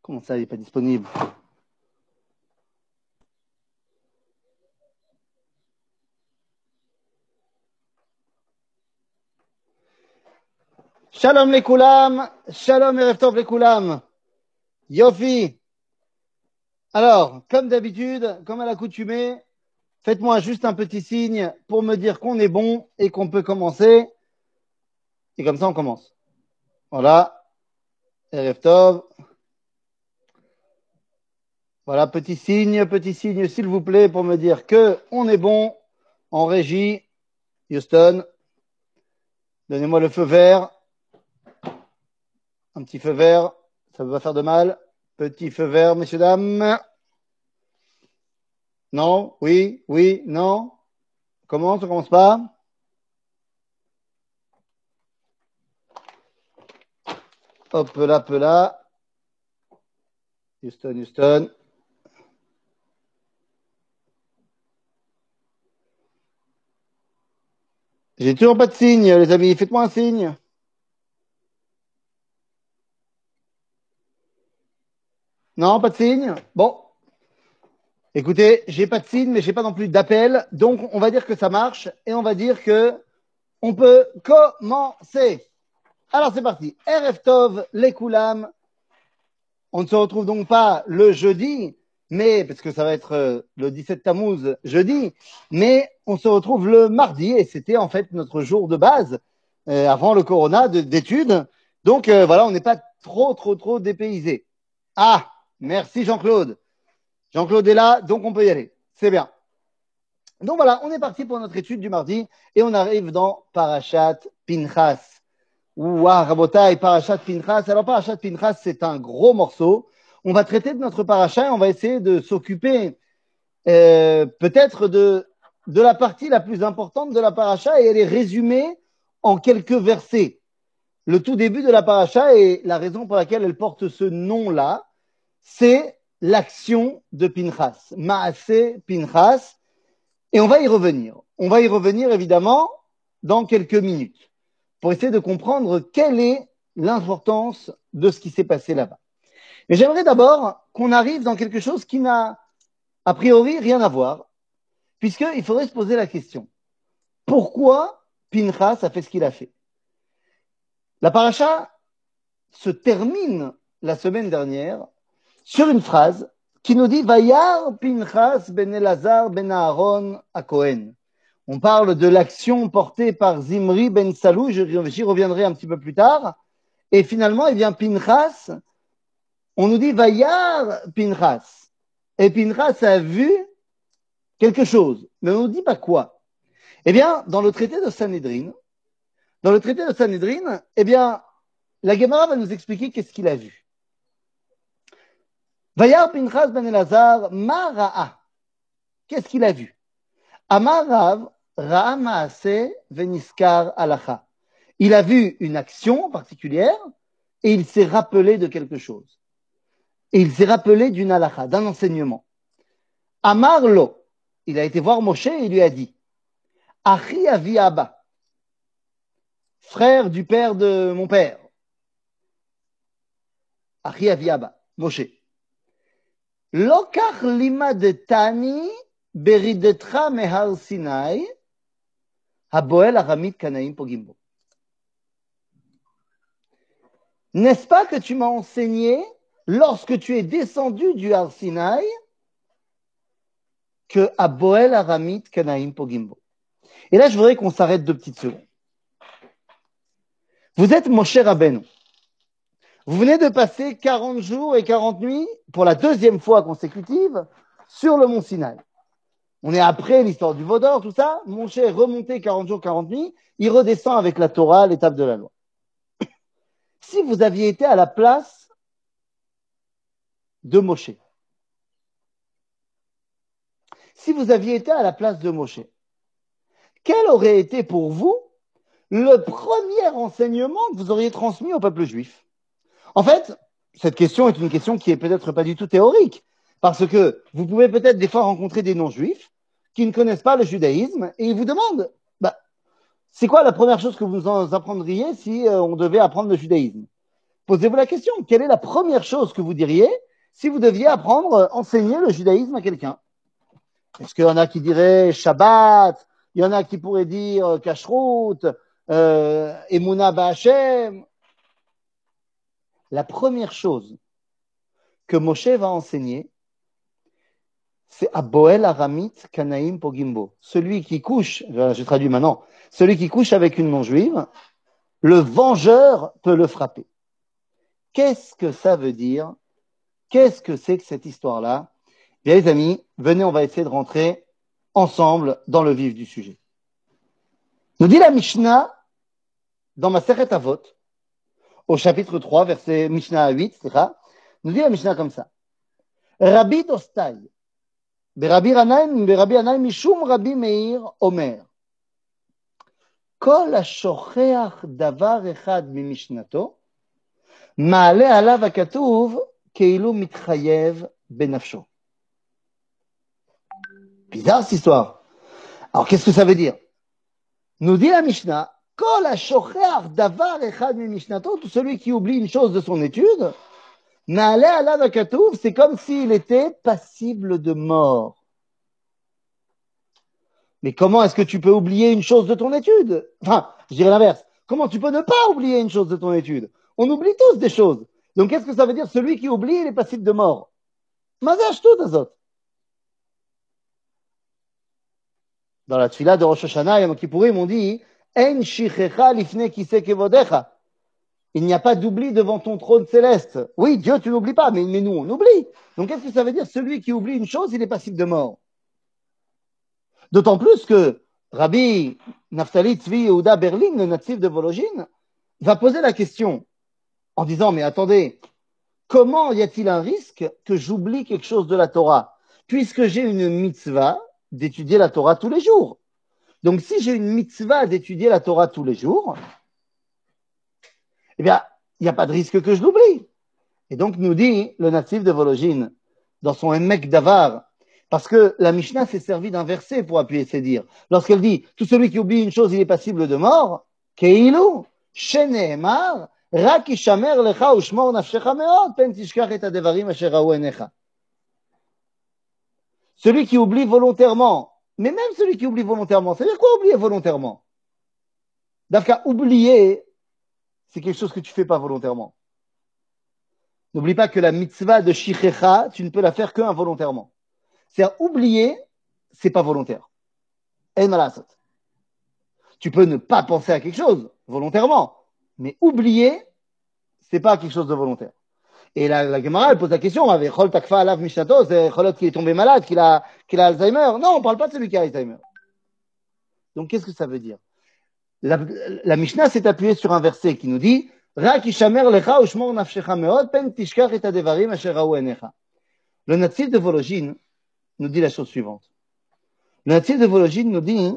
Comment ça, il n'est pas disponible? Shalom les koulam, shalom erev tov les koulam. Yofi. Alors, comme d'habitude, comme à l'accoutumée, faites-moi juste un petit signe pour me dire qu'on est bon et qu'on peut commencer. Et comme ça, on commence. Voilà. Erev tov. Voilà, petit signe, s'il vous plaît, pour me dire que on est bon en régie. Houston, donnez-moi le feu vert. Un petit feu vert, ça ne va pas faire de mal. Petit feu vert, messieurs, dames. Non, oui, oui, non. Commence, on commence pas. Hop là. Houston. J'ai toujours pas de signe, les amis. Faites-moi un signe. Non, pas de signe. Bon. Écoutez, j'ai pas de signe, mais j'ai pas non plus d'appel. Donc, on va dire que ça marche et on va dire que on peut commencer. Alors, c'est parti. Erev Tov, les Koulam. On ne se retrouve donc pas le jeudi, mais parce que ça va être le 17 Tammuz jeudi, mais on se retrouve le mardi et c'était en fait notre jour de base avant le corona d'études. Donc voilà, on n'est pas trop dépaysé. Ah, merci Jean-Claude. Jean-Claude est là, donc on peut y aller. C'est bien. Donc voilà, on est parti pour notre étude du mardi et on arrive dans Parashat Pinchas. Ouah, Rabotai, Parashat Pinchas. Alors, Parashat Pinchas, c'est un gros morceau. On va traiter de notre parasha et on va essayer de s'occuper peut-être de la partie la plus importante de la parasha et elle est résumée en quelques versets. Le tout début de la parasha et la raison pour laquelle elle porte ce nom-là, c'est l'action de Pinchas, Maaseh Pinchas. Et on va y revenir. On va y revenir évidemment dans quelques minutes pour essayer de comprendre quelle est l'importance de ce qui s'est passé là-bas. Mais j'aimerais d'abord qu'on arrive dans quelque chose qui n'a a priori rien à voir, puisqu'il faudrait se poser la question. Pourquoi Pinchas a fait ce qu'il a fait? La paracha se termine la semaine dernière sur une phrase qui nous dit Vayar Pinchas ben Elazar ben Aaron à Cohen. On parle de l'action portée par Zimri ben Salou, j'y reviendrai un petit peu plus tard. Et finalement, eh bien, Pinchas, on nous dit Vayar Pinchas. Et Pinchas a vu quelque chose, mais on ne nous dit pas quoi. Eh bien, dans le traité de Sanhedrin, eh bien, la Gemara va nous expliquer qu'est-ce qu'il a vu. Vayar Pinchas ben Elazar, ma ra'a. Qu'est-ce qu'il a vu? Amar Rav, ra'a ma'aseh veniskar alacha. Il a vu une action particulière et il s'est rappelé de quelque chose. Et il s'est rappelé d'une halakha, d'un enseignement. Amar lo, il a été voir Moshe et il lui a dit Achi avi Abba, frère du père de mon père. Achi avi Abba, Moshe. Lokach limadetani beridetra mehar Sinai, haboel aramit kanaim pogimbo. N'est-ce pas que tu m'as enseigné, lorsque tu es descendu du Har Sinaï, que Aboel Aramit Kanaim Pogimbo. Et là, je voudrais qu'on s'arrête 2 petites secondes. Vous êtes Moshe Rabbeinu. Vous venez de passer 40 jours et 40 nuits, pour la 2e fois consécutive, sur le mont Sinaï. On est après l'histoire du Vaudor, tout ça. Moshe est remonté 40 jours, 40 nuits. Il redescend avec la Torah, l'étape de la loi. Si vous aviez été à la place de Moshe, quel aurait été pour vous le premier enseignement que vous auriez transmis au peuple juif? En fait, cette question est une question qui est peut-être pas du tout théorique, parce que vous pouvez peut-être des fois rencontrer des non-juifs qui ne connaissent pas le judaïsme et ils vous demandent c'est quoi la première chose que vous en apprendriez si on devait apprendre le judaïsme? Posez-vous la question, quelle est la première chose que vous diriez si vous deviez apprendre, enseigner le judaïsme à quelqu'un? Est-ce qu'il y en a qui diraient Shabbat? Il y en a qui pourraient dire Kashrut, Emuna Ba'Hashem. La première chose que Moshe va enseigner, c'est Aboel Aramit Kanaim Pogimbo. Celui qui couche, je traduis maintenant, celui qui couche avec une non-juive, le vengeur peut le frapper. Qu'est-ce que ça veut dire? Qu'est-ce que c'est que cette histoire-là? Bien, les amis, venez, on va essayer de rentrer ensemble dans le vif du sujet. Nous dit la Mishnah dans Masechet Avot, au chapitre 3, verset Mishnah 8, nous dit la Mishnah comme ça. Rabbi Dostai, ברבי ינאי משום רבי מאיר אומר, כל השוכח דבר אחד ממשנתו, מעלה עליו הכתוב כאילו מתחייב בנפשו. Bizarre cette histoire. Alors qu'est-ce que ça veut dire? Nous dit la Mishnah, כל השוכח דבר אחד ממשנתו, tout celui qui oublie une chose de son étude, מעלה עליו הכתוב, c'est comme s'il était passible de mort. Mais comment est-ce que tu peux oublier une chose de ton étude? Enfin, je dirais l'inverse. Comment tu peux ne pas oublier une chose de ton étude? On oublie tous des choses. Donc, qu'est-ce que ça veut dire? Celui qui oublie, il est passible de mort. Mazaj tout azot. Dans la tfila de Rosh Hashanah et Yom Kippourim, on dit En shichecha lifne kiseh kevodecha. Il n'y a pas d'oubli devant ton trône céleste. Oui, Dieu, tu n'oublies pas, mais nous, on oublie. Donc, qu'est-ce que ça veut dire? Celui qui oublie une chose, il est passible de mort. D'autant plus que Rabbi Naftali Tzvi Yehuda Berlin, le natif de Vologine, va poser la question en disant, mais attendez, comment y a-t-il un risque que j'oublie quelque chose de la Torah, puisque j'ai une mitzvah d'étudier la Torah tous les jours? Donc, si j'ai une mitzvah d'étudier la Torah tous les jours, eh bien, il n'y a pas de risque que je l'oublie. Et donc, nous dit le natif de Vologine, dans son Emek Davar, parce que la Mishnah s'est servie d'un verset pour appuyer ses dires. Lorsqu'elle dit, tout celui qui oublie une chose, il est passible de mort, Keilu, Sheneemar, Rak ishamer lecha ushmor nafshecha meod, pen tishkach et adevarim asher raou enecha. Celui qui oublie volontairement, mais même celui qui oublie volontairement, ça veut dire quoi oublier volontairement? Dafka, oublier, c'est quelque chose que tu fais pas volontairement. N'oublie pas que la mitzvah de shichecha, tu ne peux la faire que involontairement. C'est-à-dire, oublier, c'est pas volontaire. En malasot. Tu peux ne pas penser à quelque chose volontairement, mais oublier, c'est pas quelque chose de volontaire. Et la Gemara, elle pose la question, Chol takfa alav mishnato, c'est Cholot qui est tombé malade, qu'il a Alzheimer. Non, on parle pas de celui qui a Alzheimer. Donc, qu'est-ce que ça veut dire? La Mishnah s'est appuyée sur un verset qui nous dit, Rak ishamer lecha ushmor nafshecha meod, pen tishkach et adevarim asher raou enecha. Le natif de Vologine nous dit la chose suivante. Le natif de Vologine nous dit,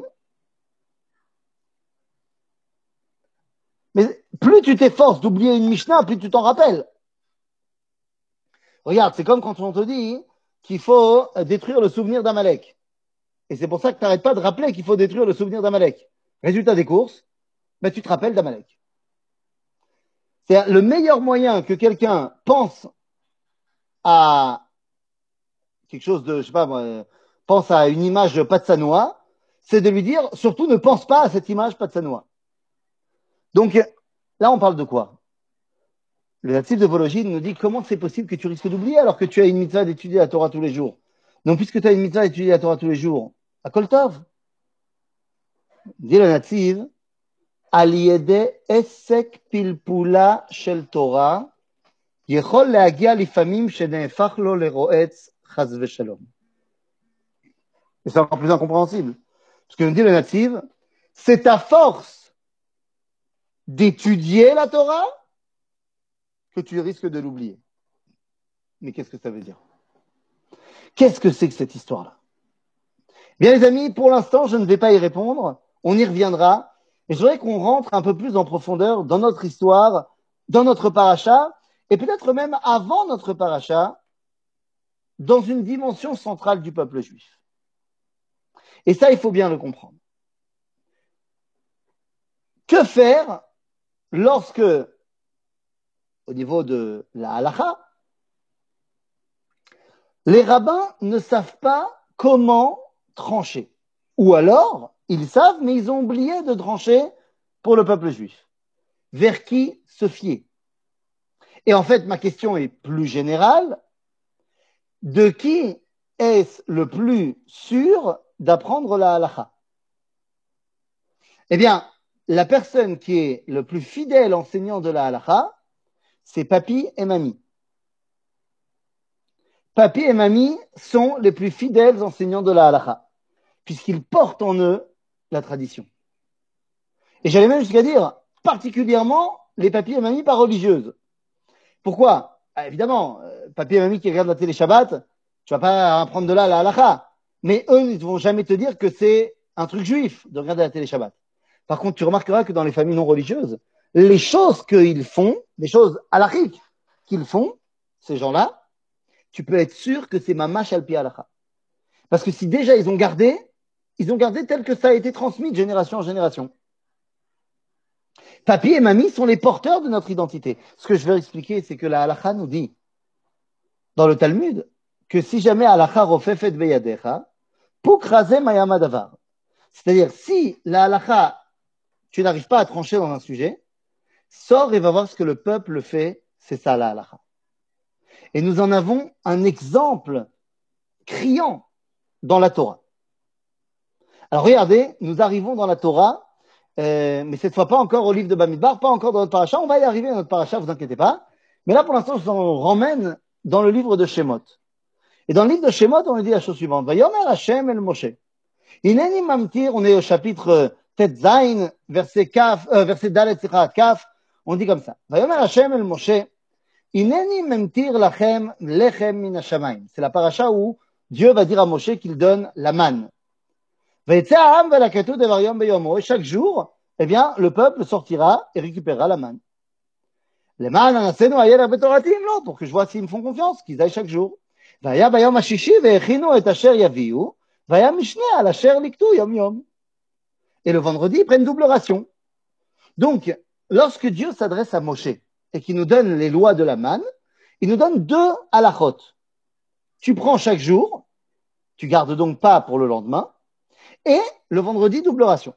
mais plus tu t'efforces d'oublier une Mishnah, plus tu t'en rappelles. Regarde, c'est comme quand on te dit qu'il faut détruire le souvenir d'Amalek. Et c'est pour ça que tu n'arrêtes pas de rappeler qu'il faut détruire le souvenir d'Amalek. Résultat des courses, ben, tu te rappelles d'Amalek. C'est le meilleur moyen que quelqu'un pense à quelque chose de, je sais pas moi, pense à une image Patsanoa, c'est de lui dire, surtout ne pense pas à cette image Patsanoa. Donc, là, on parle de quoi? Le natif de Vologine nous dit comment c'est possible que tu risques d'oublier alors que tu as une mitzvah d'étudier la Torah tous les jours. Donc, puisque tu as une mitzvah d'étudier la Torah tous les jours, à Koltov, dit le natif, al yede esek pilpula shel Torah, yechol leagia lifamim shenehefach lo leroetz chas v'shalom. Et c'est encore plus incompréhensible. Parce que nous dit le natif, c'est à force d'étudier la Torah que tu risques de l'oublier. Mais qu'est-ce que ça veut dire? Qu'est-ce que c'est que cette histoire-là? Bien les amis, pour l'instant, je ne vais pas y répondre. On y reviendra. Et je voudrais qu'on rentre un peu plus en profondeur dans notre histoire, dans notre paracha, et peut-être même avant notre paracha, dans une dimension centrale du peuple juif. Et ça, il faut bien le comprendre. Que faire lorsque au niveau de la halakha, les rabbins ne savent pas comment trancher. Ou alors, ils savent, mais ils ont oublié de trancher pour le peuple juif. Vers qui se fier? Et en fait, ma question est plus générale. De qui est-ce le plus sûr d'apprendre la halakha? Eh bien, la personne qui est le plus fidèle enseignant de la halakha, c'est papi et mamie. Papi et mamie sont les plus fidèles enseignants de la halakha, puisqu'ils portent en eux la tradition. Et j'allais même jusqu'à dire, particulièrement les papi et mamie pas religieuses. Pourquoi? Évidemment, papi et mamie qui regardent la télé Shabbat, tu vas pas apprendre de là la halakha. Mais eux, ils ne vont jamais te dire que c'est un truc juif de regarder la télé Shabbat. Par contre, tu remarqueras que dans les familles non religieuses, les choses qu'ils font, les choses halachiques qu'ils font, ces gens-là, tu peux être sûr que c'est mamash al pi halakha. Parce que si déjà ils ont gardé tel que ça a été transmis de génération en génération. Papi et mamie sont les porteurs de notre identité. Ce que je veux expliquer, c'est que la halakha nous dit, dans le Talmud, que si jamais halakha rofefet beyadecha, pukraze mayama davar. C'est-à-dire, si la halakha, tu n'arrives pas à trancher dans un sujet, sors et va voir ce que le peuple fait, c'est ça la halakha. Et nous en avons un exemple criant dans la Torah. Alors regardez, nous arrivons dans la Torah, mais cette fois pas encore au livre de Bamidbar, pas encore dans notre paracha. On va y arriver à notre paracha, vous inquiétez pas. Mais là, pour l'instant, je vous en ramène dans le livre de Shemot. Et dans le livre de Shemot, on nous dit la chose suivante. Vayomer Hashem el Moshe. Ineni mamtir, on est au chapitre Tet Zain, verset Dalet Kaf. On dit comme ça. Vayomer Hashem el Moshe. Ineni mamtir lachem lechem min hashamayim. C'est la paracha où Dieu va dire à Moshe qu'il donne la manne. Et chaque jour, eh bien, le peuple sortira et récupérera la manne. Les mannes, non, pour que je vois s'ils me font confiance, qu'ils aillent chaque jour. Et le vendredi, ils prennent double ration. Donc, lorsque Dieu s'adresse à Moshe et qu'il nous donne les lois de la manne, il nous donne 2 halachot. Tu prends chaque jour, tu gardes donc pas pour le lendemain, et le vendredi, double ration.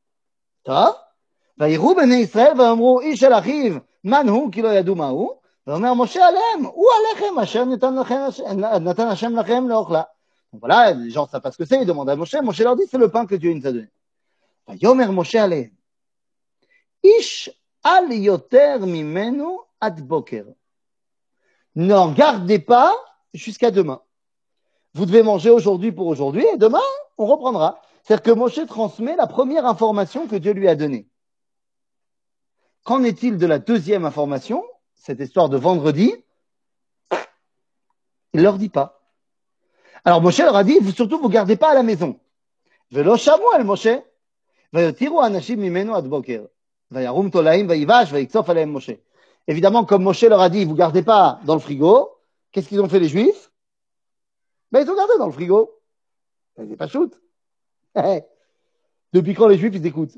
ויראו בני ישראל ואמרו איש אל אחיו מן הוא כי לא ידעו מה הוא ואומר משה עליהם הוא הלחם אשר נתן השם לכם לאוכלה. Donc voilà, les gens savent pas ce que c'est, ils demandent à Moshe, Moshe leur dit c'est le pain que Dieu nous a donné. ויאמר משה עליהם איש אל יותר ממנו עד בוקר. N'en gardez pas jusqu'à demain. Vous devez manger aujourd'hui pour aujourd'hui et demain on reprendra. C'est-à-dire que Moshe transmet la première information que Dieu lui a donnée. Qu'en est-il de la deuxième information, cette histoire de vendredi? Il ne leur dit pas. Alors Moshe leur a dit, surtout vous gardez pas à la maison. Velo Shamuel Moshe, vayotiru anashim mimenu ad boker, vayarum tolaim vayivash vayiksof aleim Moshe. Évidemment, comme Moshe leur a dit, vous gardez pas dans le frigo, qu'est-ce qu'ils ont fait les Juifs? Ben ils ont gardé dans le frigo. C'est pas shoot. Depuis quand les Juifs ils écoutent?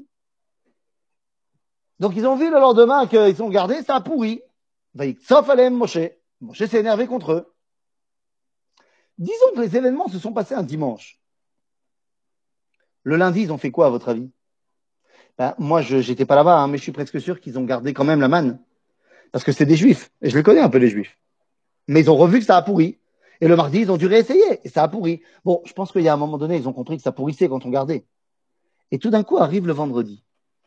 Donc ils ont vu le lendemain qu'ils sont gardés, ça a pourri. Sauf Alem Moshe. Moshe s'est énervé contre eux. Disons que les événements se sont passés un dimanche. Le lundi, ils ont fait quoi à votre avis? Moi, j'étais pas là-bas, hein, mais je suis presque sûr qu'ils ont gardé quand même la manne. Parce que c'est des Juifs. Et je les connais un peu, les Juifs. Mais ils ont revu que ça a pourri. Et le mardi, ils ont dû réessayer. Et ça a pourri. Bon, je pense qu'il y a un moment donné, ils ont compris que ça pourrissait quand on gardait. Et tout d'un coup arrive le vendredi.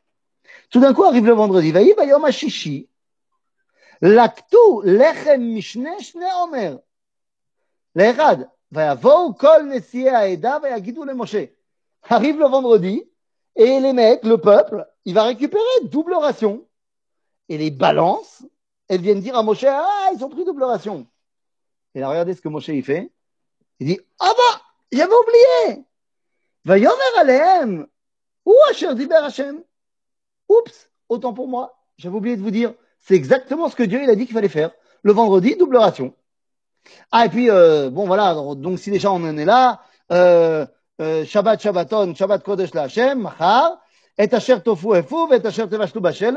Vaï bayom hashishi. Laktu lechem mishne shne omer. L'echad. Vayavou kol nesiye haeda vayagidu le Moshe. Arrive le vendredi. Et les mecs, le peuple, il va récupérer double ration. Et les balances, elles viennent dire à Moshe, ah, ils ont pris double ration. Et là, regardez ce que Moshe, il fait. Il dit, ah bah, j'avais oublié. Vayomer alehem. Ou asher diber Hashem. Oups, autant pour moi. J'avais oublié de vous dire. C'est exactement ce que Dieu, il a dit qu'il fallait faire. Le vendredi, double ration. Ah, et puis, bon, voilà. Donc, si déjà on en est là, Shabbat Shabbaton, Shabbat Kodesh la Hashem, Machar, et Asher Tofu Efu, et Asher Tevashlu Bashelu,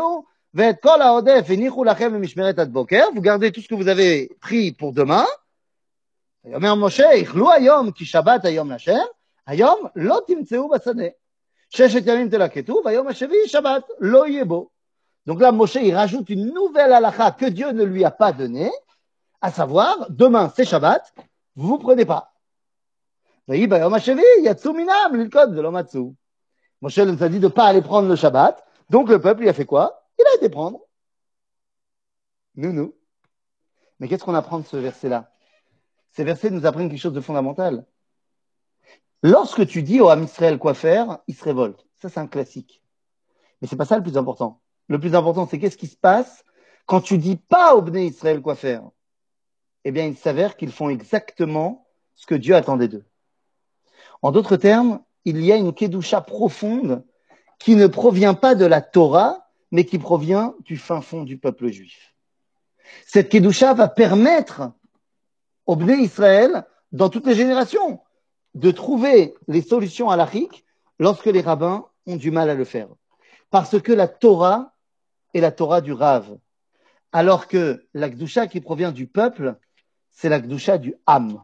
ואת כל העודף הניחו לכם למשמרת עד בוקר, vous gardez tout ce que vous avez pris pour demain. ויאמר משה, איכלו היום כי שבת היום להשם, היום לא תמצאו בשדה. ששת ימים תלקטו, והיום השביעי שבת לא יהיה בו. Donc là, Moshe, il rajoute une nouvelle halakha que Dieu ne lui a pas donnée, à savoir, demain c'est Shabbat, vous prenez pas. ויהי ביום השביעי, יצאו מינם ללכוד ולא מצאו. Moshe nous a dit de ne pas aller prendre le Shabbat, donc le peuple, il a fait quoi? Il a été prendre. Nous. Mais qu'est-ce qu'on apprend de ce verset-là? Ces versets nous apprennent quelque chose de fondamental. Lorsque tu dis au Ham Israël quoi faire, il se révolte. Ça, c'est un classique. Mais c'est pas ça le plus important. Le plus important, c'est qu'est-ce qui se passe quand tu dis pas au Bnei Israël quoi faire? Eh bien, il s'avère qu'ils font exactement ce que Dieu attendait d'eux. En d'autres termes, il y a une kedusha profonde qui ne provient pas de la Torah, mais qui provient du fin fond du peuple juif. Cette kedusha va permettre au Bnei Israël, dans toutes les générations, de trouver les solutions halachiques lorsque les rabbins ont du mal à le faire. Parce que la Torah est la Torah du Rav, alors que la Kedusha qui provient du peuple, c'est la Kedusha du Ham.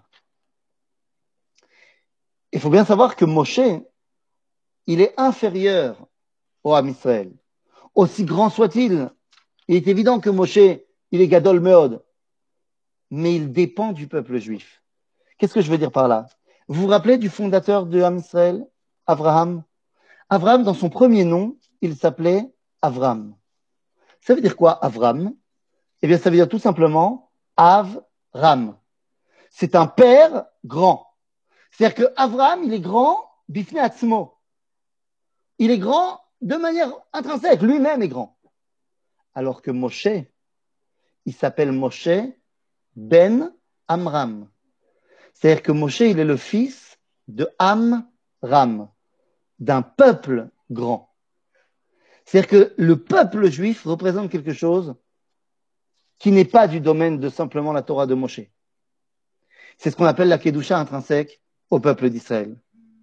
Il faut bien savoir que Moshe, il est inférieur au Ham Israël. Aussi grand soit-il, il est évident que Moshe, il est Gadol Meod, mais il dépend du peuple juif. Qu'est-ce que je veux dire par là? Vous vous rappelez du fondateur de Ham Israël, Abraham? Abraham, dans son premier nom, il s'appelait Avram. Ça veut dire quoi, Avram? Eh bien, ça veut dire tout simplement Avram. C'est un père grand. C'est-à-dire que Avram, il est grand, bifne atzmo. Il est grand de manière intrinsèque. Lui-même est grand. Alors que Moshe, il s'appelle Moshe ben Amram. C'est-à-dire que Moshe, il est le fils de Amram, d'un peuple grand. C'est-à-dire que le peuple juif représente quelque chose qui n'est pas du domaine de simplement la Torah de Moshe. C'est ce qu'on appelle la Kedusha intrinsèque au peuple d'Israël.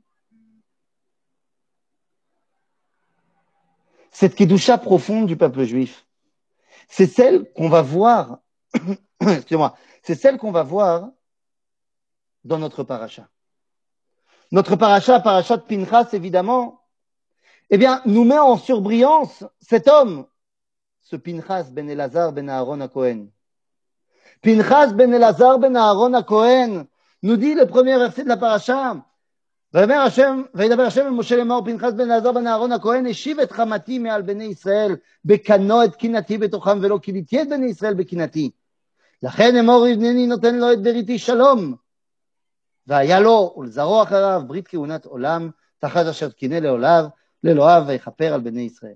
Cette Kedusha profonde du peuple juif, c'est celle qu'on va voir, excusez-moi, c'est celle qu'on va voir dans notre paracha. Notre paracha, parachat Pinchas, évidemment, eh bien, nous met en surbrillance cet homme, ce Pinchas ben Elazar ben Aaron HaKohen. Pinchas ben Elazar ben Aaron HaKohen nous dit le premier verset de la paracha, וידבר השם אל משה לאמור פנחס בן אלעזר בן אהרון הכהן השיב את חמתי מעל בני ישראל בקנו את קנאתי בתוכם ולא כיליתי את בני ישראל בקנאתי לכן אמור הנני נותן לו את בריתי שלום והיה לו ולזרעו אחריו ברית כהונת עולם תחת אשר קינא לאלוהיו ויכפר על בני ישראל.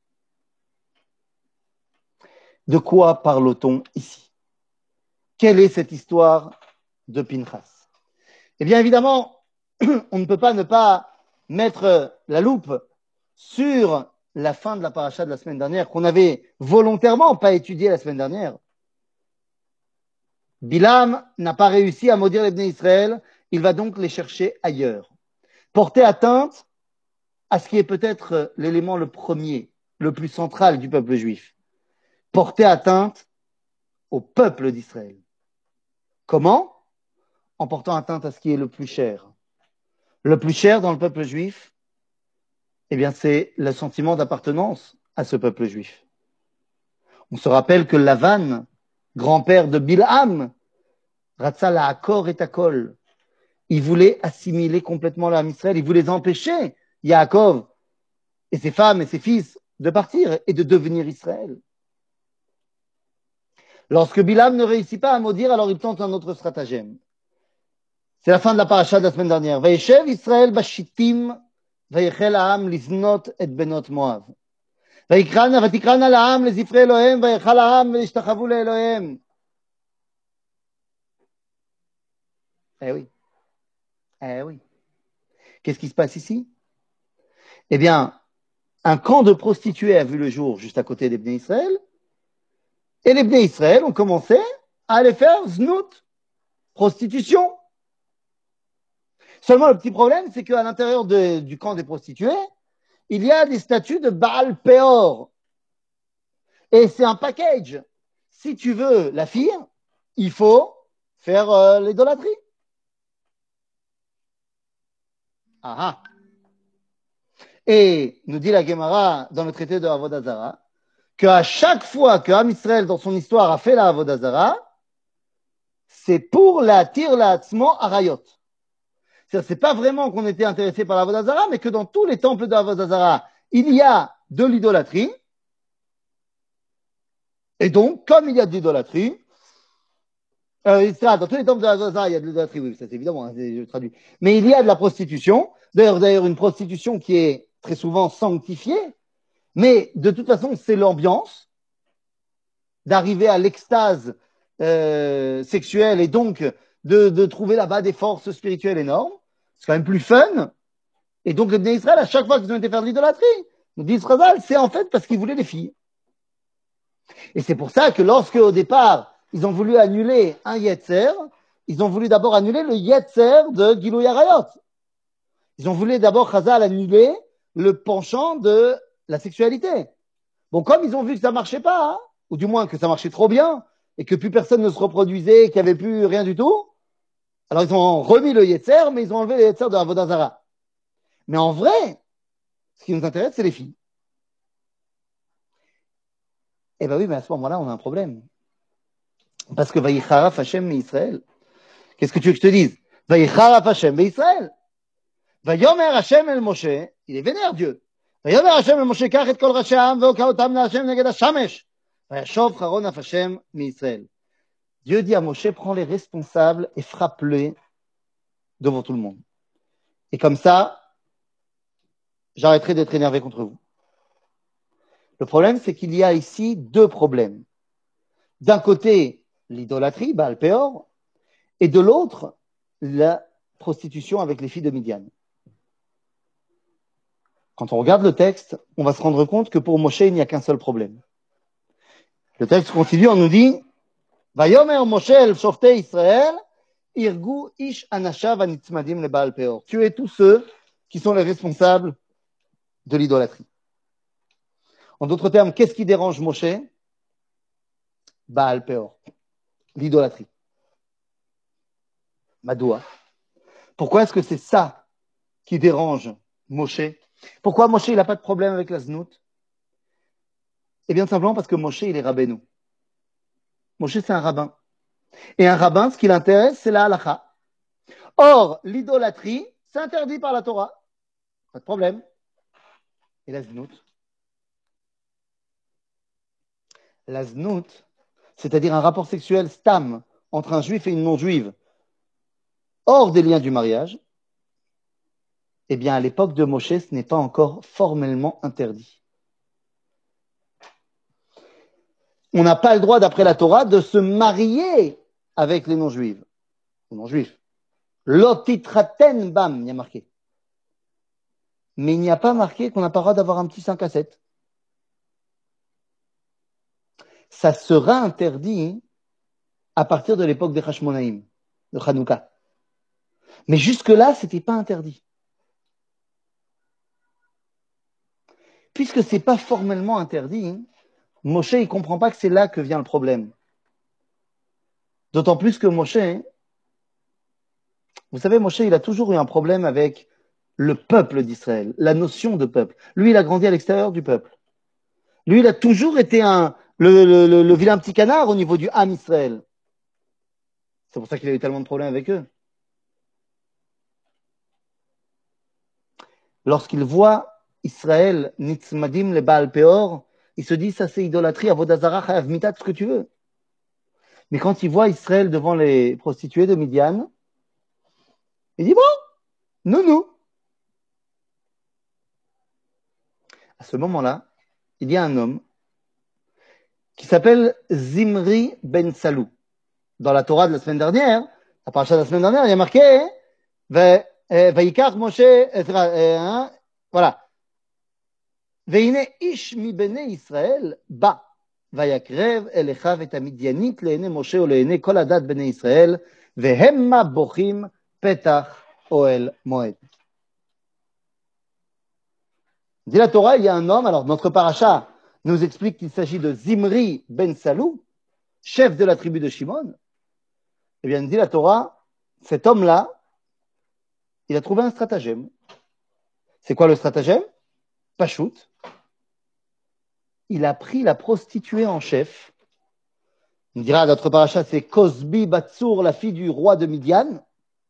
De quoi parle-t-on ici? Quelle est cette histoire de Pinchas? Eh bien évidemment, on ne peut pas ne pas mettre la loupe sur la fin de la paracha de la semaine dernière, qu'on n'avait volontairement pas étudié la semaine dernière. Bilam n'a pas réussi à maudire les Bnei Israël, il va donc les chercher ailleurs. Porter atteinte à ce qui est peut-être l'élément le premier, le plus central du peuple juif. Porter atteinte au peuple d'Israël. Comment? En portant atteinte à ce qui est le plus cher. Le plus cher dans le peuple juif, eh bien, c'est le sentiment d'appartenance à ce peuple juif. On se rappelle que Lavan, grand-père de Bilham, Ratza la'akor et akol, il voulait assimiler complètement l'âme Israël, il voulait empêcher Yaakov et ses femmes et ses fils de partir et de devenir Israël. Lorsque Bilham ne réussit pas à maudire, alors il tente un autre stratagème. C'est la fin de la paracha de la semaine dernière. Vayeshev Israël bashittim, vayechel ha'am liznot et benot Moav. ותקרן לעם לזפרי אלוהים, ויכל העם וישתחוו לאלוהים. Eh oui. Eh oui. Qu'est-ce qui se passe ici? Eh bien, un camp de prostituées a vu le jour juste à côté des Bnei Israël, et les Bnei Israël ont commencé à aller faire znout, prostitution. Seulement, le petit problème, c'est qu'à l'intérieur du camp des prostituées, il y a des statues de Baal Peor. Et c'est un package. Si tu veux la fille, il faut faire l'idolâtrie. Ah, ah. Et nous dit la Gemara dans le traité de Avodah Zarah qu'à chaque fois que Am Israël dans son histoire a fait la Avodah Zarah, c'est pour la tir la atzmo arayot. C'est pas vraiment qu'on était intéressé par la Avodah Zarah, mais que dans tous les temples de la Avodah Zarah, il y a de l'idolâtrie. Et donc, comme il y a de l'idolâtrie, dans tous les temples de la Avodah Zarah, il y a de l'idolâtrie, oui, ça c'est évidemment, hein, je traduis. Mais il y a de la prostitution, d'ailleurs une prostitution qui est très souvent sanctifiée, mais de toute façon, c'est l'ambiance d'arriver à l'extase sexuelle et donc de trouver là-bas des forces spirituelles énormes. C'est quand même plus fun. Et donc, les Bnei Israël, à chaque fois qu'ils ont été faire de l'idolâtrie, nous disent Razal, c'est en fait parce qu'ils voulaient des filles. Et c'est pour ça que lorsque, au départ, ils ont voulu annuler un Yetzer, ils ont voulu d'abord annuler le Yetzer de Gilou Yarayot. Ils ont voulu d'abord, Razal, annuler le penchant de la sexualité. Bon, comme ils ont vu que ça marchait pas, hein, ou du moins que ça marchait trop bien, et que plus personne ne se reproduisait, qu'il n'y avait plus rien du tout, alors ils ont remis le Yetzer, mais ils ont enlevé le Yetzer de Avodah Zarah. Mais en vrai, ce qui nous intéresse, c'est les filles. Eh bien oui, mais à ce moment-là, on a un problème. Parce que Vaïcharaf Hashem Israël. Qu'est-ce que tu veux que je te dise? Vaïcharaf Hashem Israël. Vayomer Hashem el Moshe, il est vénère Dieu. Vayomer Hashem el Moshe, kach et kol rashi ha'am ve'okaotam na Hashem neged hashamesh. Vayashov charon af Hashem mi-Israël. Dieu dit à Moshe, prends les responsables et frappe-les devant tout le monde. Et comme ça, j'arrêterai d'être énervé contre vous. Le problème, c'est qu'il y a ici deux problèmes. D'un côté, l'idolâtrie, Baal Péor, et de l'autre, la prostitution avec les filles de Midian. Quand on regarde le texte, on va se rendre compte que pour Moshe, il n'y a qu'un seul problème. Le texte continue, on nous dit Vayomer Moshe el shoftei Israël, irgu ish anashav anitzmadim le Baal Péor. Tuez tous ceux qui sont les responsables de l'idolâtrie. En d'autres termes, qu'est-ce qui dérange Moshe? Baal Péor, l'idolâtrie. Madoua. Pourquoi est-ce que c'est ça qui dérange Moshe? Pourquoi Moshe, il n'a pas de problème avec la znout? Eh bien, simplement parce que Moshe, il est rabbénou. Moshe, c'est un rabbin. Et un rabbin, ce qui l'intéresse, c'est la halakha. Or, l'idolâtrie, c'est interdit par la Torah. Pas de problème. Et la znout? La znout, c'est-à-dire un rapport sexuel stam entre un juif et une non-juive, hors des liens du mariage, eh bien, à l'époque de Moshe, ce n'est pas encore formellement interdit. On n'a pas le droit, d'après la Torah, de se marier avec les non-juifs. Les non-juifs. Lotitraten bam, il y a marqué. Mais il n'y a pas marqué qu'on n'a pas le droit d'avoir un petit 5 à 7. Ça sera interdit à partir de l'époque des Hashmonaïm, de Hanouka. Mais jusque-là, ce n'était pas interdit. Puisque ce n'est pas formellement interdit, Moshe, il ne comprend pas que c'est là que vient le problème. D'autant plus que Moshe, vous savez, Moshe, il a toujours eu un problème avec le peuple d'Israël, la notion de peuple. Lui, il a grandi à l'extérieur du peuple. Lui, il a toujours été le vilain petit canard au niveau du Ham Israël. C'est pour ça qu'il a eu tellement de problèmes avec eux. Lorsqu'il voit Israël, Nitzmadim, le Baal Péor, il se dit, ça c'est idolâtrie, Avodah Zarah, Chayav Mitat, ce que tu veux. Mais quand il voit Israël devant les prostituées de Midian, il dit, bon, nous. À ce moment-là, il y a un homme qui s'appelle Zimri ben Salou. Dans la Torah de la semaine dernière, la paracha de la semaine dernière, il y a marqué Vaikar Moshe, voilà. Veine ish mi bene Israël ba vayakrev elechav et amidianit leene Moshe ou leene kol adat bene Israël vehemma bochim petach oel moed. Dit la Torah, il y a un homme, alors notre paracha nous explique qu'il s'agit de Zimri ben Salou, chef de la tribu de Shimon. Eh bien, dit la Torah, cet homme-là, il a trouvé un stratagème. C'est quoi le stratagème? Pachout. Il a pris la prostituée en chef. On dira, notre paracha, c'est Cosbi Batsour, la fille du roi de Midian.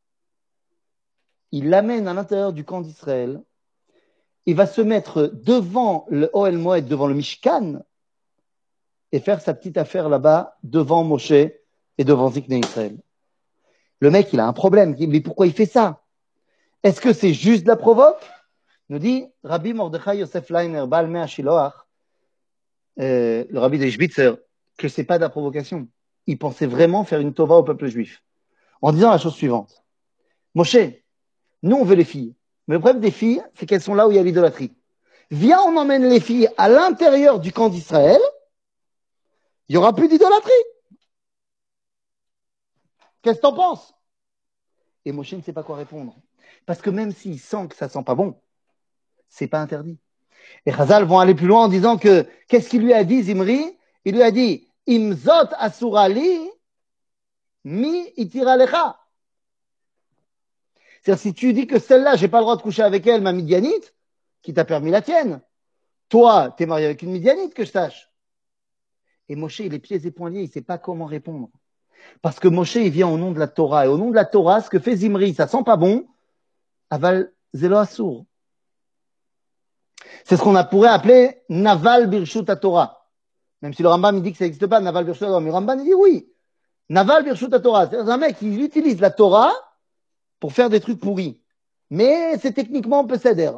Il l'amène à l'intérieur du camp d'Israël. Il va se mettre devant le Ohel Moed, devant le Mishkan, et faire sa petite affaire là-bas, devant Moshe et devant Zikné Israël. Le mec, il a un problème. Mais pourquoi il fait ça? Est-ce que c'est juste de la provoque? Nous dit Rabbi Mordechai Yosef Leiner, Baal Mea Shiloach, le rabbi de Schwitzer, que c'est pas de la provocation. Il pensait vraiment faire une tova au peuple juif. En disant la chose suivante. Moshe, nous on veut les filles. Mais le problème des filles, c'est qu'elles sont là où il y a l'idolâtrie. Viens, on emmène les filles à l'intérieur du camp d'Israël. Il n'y aura plus d'idolâtrie. Qu'est-ce que t'en penses? Et Moshe ne sait pas quoi répondre. Parce que même s'il sent que ça sent pas bon, c'est pas interdit. Et Chazal vont aller plus loin en disant que, qu'est-ce qu'il lui a dit, Zimri? Il lui a dit, Imzot asurali, mi itiralecha. C'est-à-dire, si tu dis que celle-là, j'ai pas le droit de coucher avec elle, ma midianite, qui t'a permis la tienne. Toi, t'es marié avec une midianite, que je sache. Et Moshe, il est pieds et poings liés, il sait pas comment répondre. Parce que Moshe, il vient au nom de la Torah. Et au nom de la Torah, ce que fait Zimri, ça sent pas bon, aval zelo assour. C'est ce qu'on pourrait appeler Naval Birshut Torah. Même si le Rambam il dit que ça n'existe pas, Naval Birshut Torah. Mais le Rambam il dit oui. Naval Birshut Torah. C'est un mec qui utilise la Torah pour faire des trucs pourris. Mais c'est techniquement un peu céder.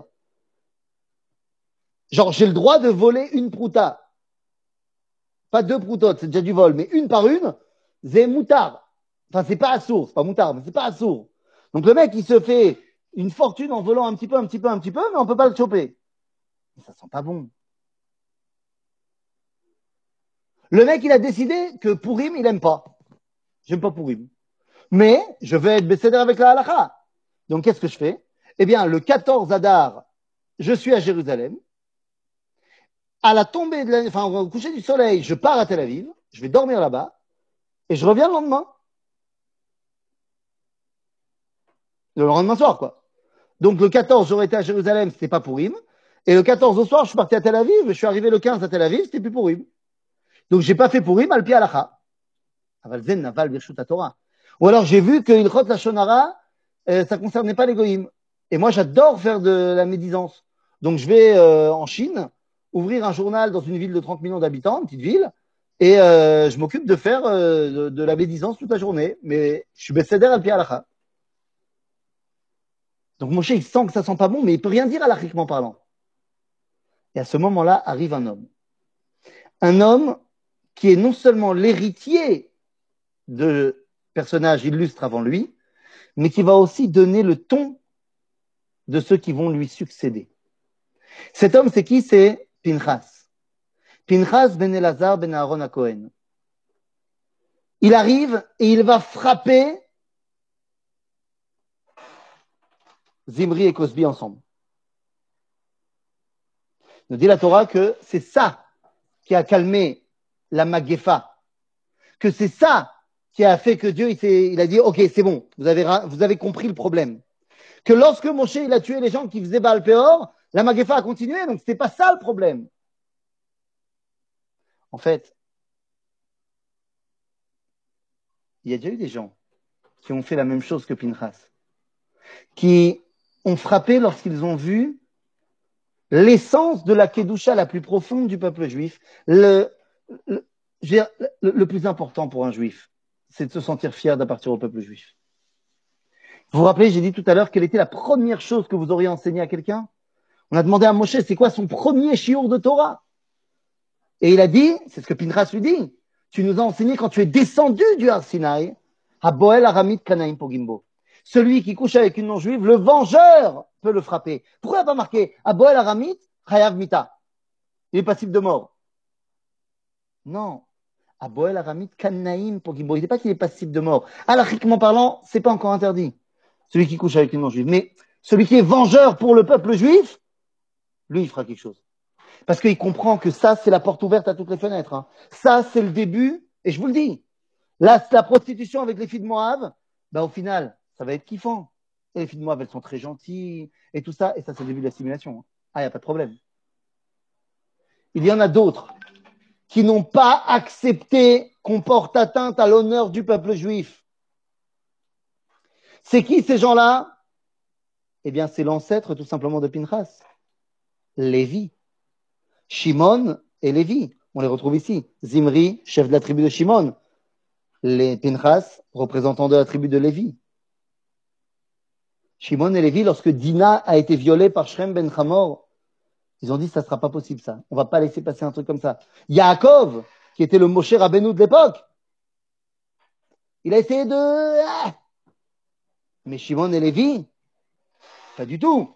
Genre, j'ai le droit de voler une prouta. Pas deux proutotes, c'est déjà du vol, mais une par une, c'est moutard. Enfin, c'est pas assour, c'est pas moutard, mais c'est pas assour. Donc le mec, il se fait une fortune en volant un petit peu, mais on peut pas le choper. Ça sent pas bon. Le mec, il a décidé que Pourim, il aime pas. J'aime pas Pourim. Mais je vais être bécéder avec la halakha. Donc, qu'est-ce que je fais? Eh bien, le 14 Adar, je suis à Jérusalem. À la tombée au coucher du soleil, je pars à Tel Aviv. Je vais dormir là-bas. Et je reviens le lendemain. Le lendemain soir, quoi. Donc, le 14, j'aurais été à Jérusalem, c'était pas Pourim. Et le 14 au soir, je suis parti à Tel Aviv. Je suis arrivé le 15 à Tel Aviv, c'était plus Pourim. Donc, j'ai pas fait Pourim al pi halakha. Aval zen naval birshut Torah. Ou alors, j'ai vu que Ilchot la Shonara, ça concernait pas les goïms. Et moi, j'adore faire de la médisance. Donc, je vais en Chine, ouvrir un journal dans une ville de 30 millions d'habitants, une petite ville, et je m'occupe de faire de la médisance toute la journée. Mais je suis bécéder al pi halakha. Donc, Moshe, il sent que ça sent pas bon, mais il peut rien dire halachiquement parlant. Et à ce moment-là, arrive un homme. Un homme qui est non seulement l'héritier de personnages illustres avant lui, mais qui va aussi donner le ton de ceux qui vont lui succéder. Cet homme, c'est qui? C'est Pinchas. Pinchas ben Elazar ben Aaron à Cohen. Il arrive et il va frapper Zimri et Cosbi ensemble. Nous dit la Torah que c'est ça qui a calmé la Magefa, que c'est ça qui a fait que Dieu il a dit ok, c'est bon, vous avez compris le problème. Que lorsque Moshe il a tué les gens qui faisaient Baal Peor, la Magefa a continué, donc c'était pas ça le problème. En fait, il y a déjà eu des gens qui ont fait la même chose que Pinchas, qui ont frappé lorsqu'ils ont vu l'essence de la Kedusha la plus profonde du peuple juif. Le plus important pour un juif, c'est de se sentir fier d'appartenir au peuple juif. Vous vous rappelez, j'ai dit tout à l'heure quelle était la première chose que vous auriez enseignée à quelqu'un? On a demandé à Moshe, c'est quoi son premier shiur de Torah? Et il a dit, c'est ce que Pinchas lui dit, tu nous as enseigné quand tu es descendu du Har Sinaï, Haboel Aramit Kanaim Pogimbo. Celui qui couche avec une non-juive, le vengeur peut le frapper. Pourquoi il n'a pas marqué Haboel Aramit Chayav Mita? Il est passible de mort. Non. Haboel Aramit Kanaim Pogimbo. Il n'est pas qu'il est passible de mort. Halachiquement parlant, c'est pas encore interdit. Celui qui couche avec une non-juive. Mais celui qui est vengeur pour le peuple juif, lui, il fera quelque chose. Parce qu'il comprend que ça, c'est la porte ouverte à toutes les fenêtres. Hein. Ça, c'est le début, et je vous le dis, là, la prostitution avec les filles de Moab, bah, au final, ça va être kiffant. Et les filles de Moab, elles sont très gentilles, et tout ça, et ça, c'est le début de la simulation. Hein. Ah, il n'y a pas de problème. Il y en a d'autres qui n'ont pas accepté qu'on porte atteinte à l'honneur du peuple juif. C'est qui ces gens-là? Eh bien, c'est l'ancêtre tout simplement de Pinchas, Lévi. Shimon et Lévi, on les retrouve ici. Zimri, chef de la tribu de Shimon. Les Pinchas, représentant de la tribu de Lévi. Shimon et Lévi, lorsque Dina a été violée par Shrem ben Hamor, ils ont dit ça ne sera pas possible ça. On ne va pas laisser passer un truc comme ça. Yaakov, qui était le Moshe Rabbeinu de l'époque, il a essayé de... Mais Shimon et Lévi, pas du tout.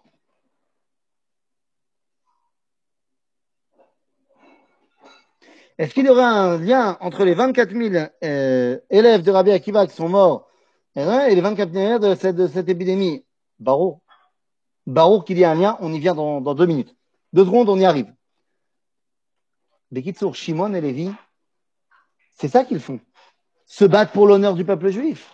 Est-ce qu'il y aurait un lien entre les 24 000 élèves de Rabbi Akiva qui sont morts et les 24 000 élèves de cette épidémie? Baruch. Baruch qu'il y a un lien, on y vient dans 2 minutes. 2 secondes, on y arrive. Bekitsour, Shimon et Lévi, c'est ça qu'ils font. Se battre pour l'honneur du peuple juif.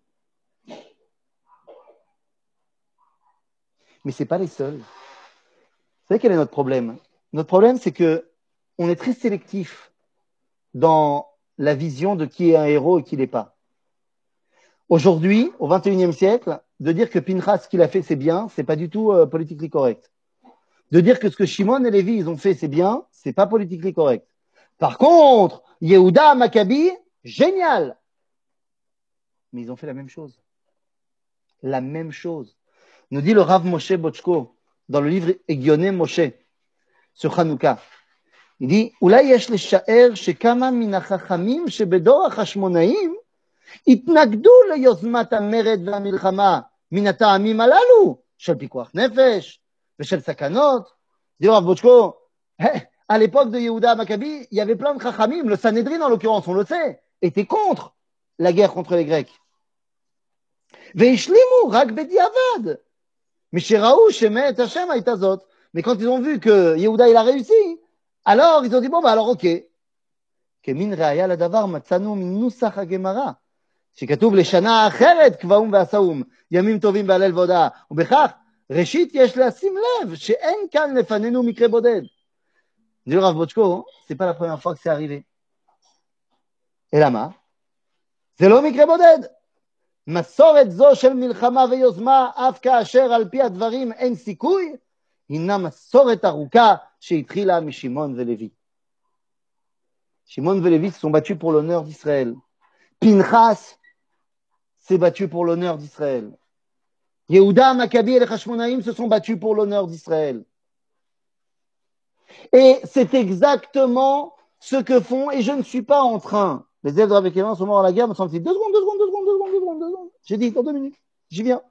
Mais ce n'est pas les seuls. Vous savez quel est notre problème? Notre problème, c'est que on est très sélectif dans la vision de qui est un héros et qui l'est pas. Aujourd'hui, au XXIe siècle, de dire que Pinchas, ce qu'il a fait, c'est bien, c'est pas du tout politiquement correct. De dire que ce que Shimon et Lévi, ils ont fait, c'est bien, c'est pas politiquement correct. Par contre, Yehuda, Maccabi, génial. Mais ils ont fait la même chose. La même chose. Nous dit le Rav Moshe Bochko dans le livre Egyoné Moshe sur Hanouka. Il dit, אולי יש לשער שכמה מן החכמים שבדור החשמונאים התנגדו ליוזמת המרד והמלחמה מן הטעמים הללו של פיקוח נפש ושל סכנות. dit le Rav Bochko, à l'époque de Yehuda Maccabi, il y avait plein de chachamim, le Sanhedrin en l'occurrence, on le sait, était contre la guerre contre les Grecs. והשלימו רק בדיעבד. משראו שמת השם הייתה זאת. Mais quand ils ont vu que Yehuda il a réussi, alors ils ont dit bon bah alors ok. כמין ראיה לדבר מצאנו מנוסח הגמרא, שכתוב לשנה אחרת קבעום ועשאום, ימים טובים בהלל והודאה, ובכך ראשית יש לשים לב שאין כאן לפנינו מקרה בודד. dit le Rav Bochko, c'est pas la première fois que c'est arrivé. Et là, זה לא מקרה בודד. מסורת זו של מלחמה ויוזמה, אף כאשר על פי הדברים אין סיכוי, הינה מסורת ארוכה שהתחילה משמעון ולוי. Shimon et Lévi se sont battus pour l'honneur d'Israël. Pinchas s'est battu pour l'honneur d'Israël. Yehuda, Maccabi et les Hashmonaïm se sont battus pour l'honneur d'Israël. Et c'est exactement ce que font, et je ne suis pas en train, les élèves de Rabbi Akiva sont morts à la guerre, me semble-t-il. 2 secondes, 2 secondes, 2 secondes, 2 secondes, 2 secondes, 2 secondes. J'ai dit dans 2 minutes, j'y viens.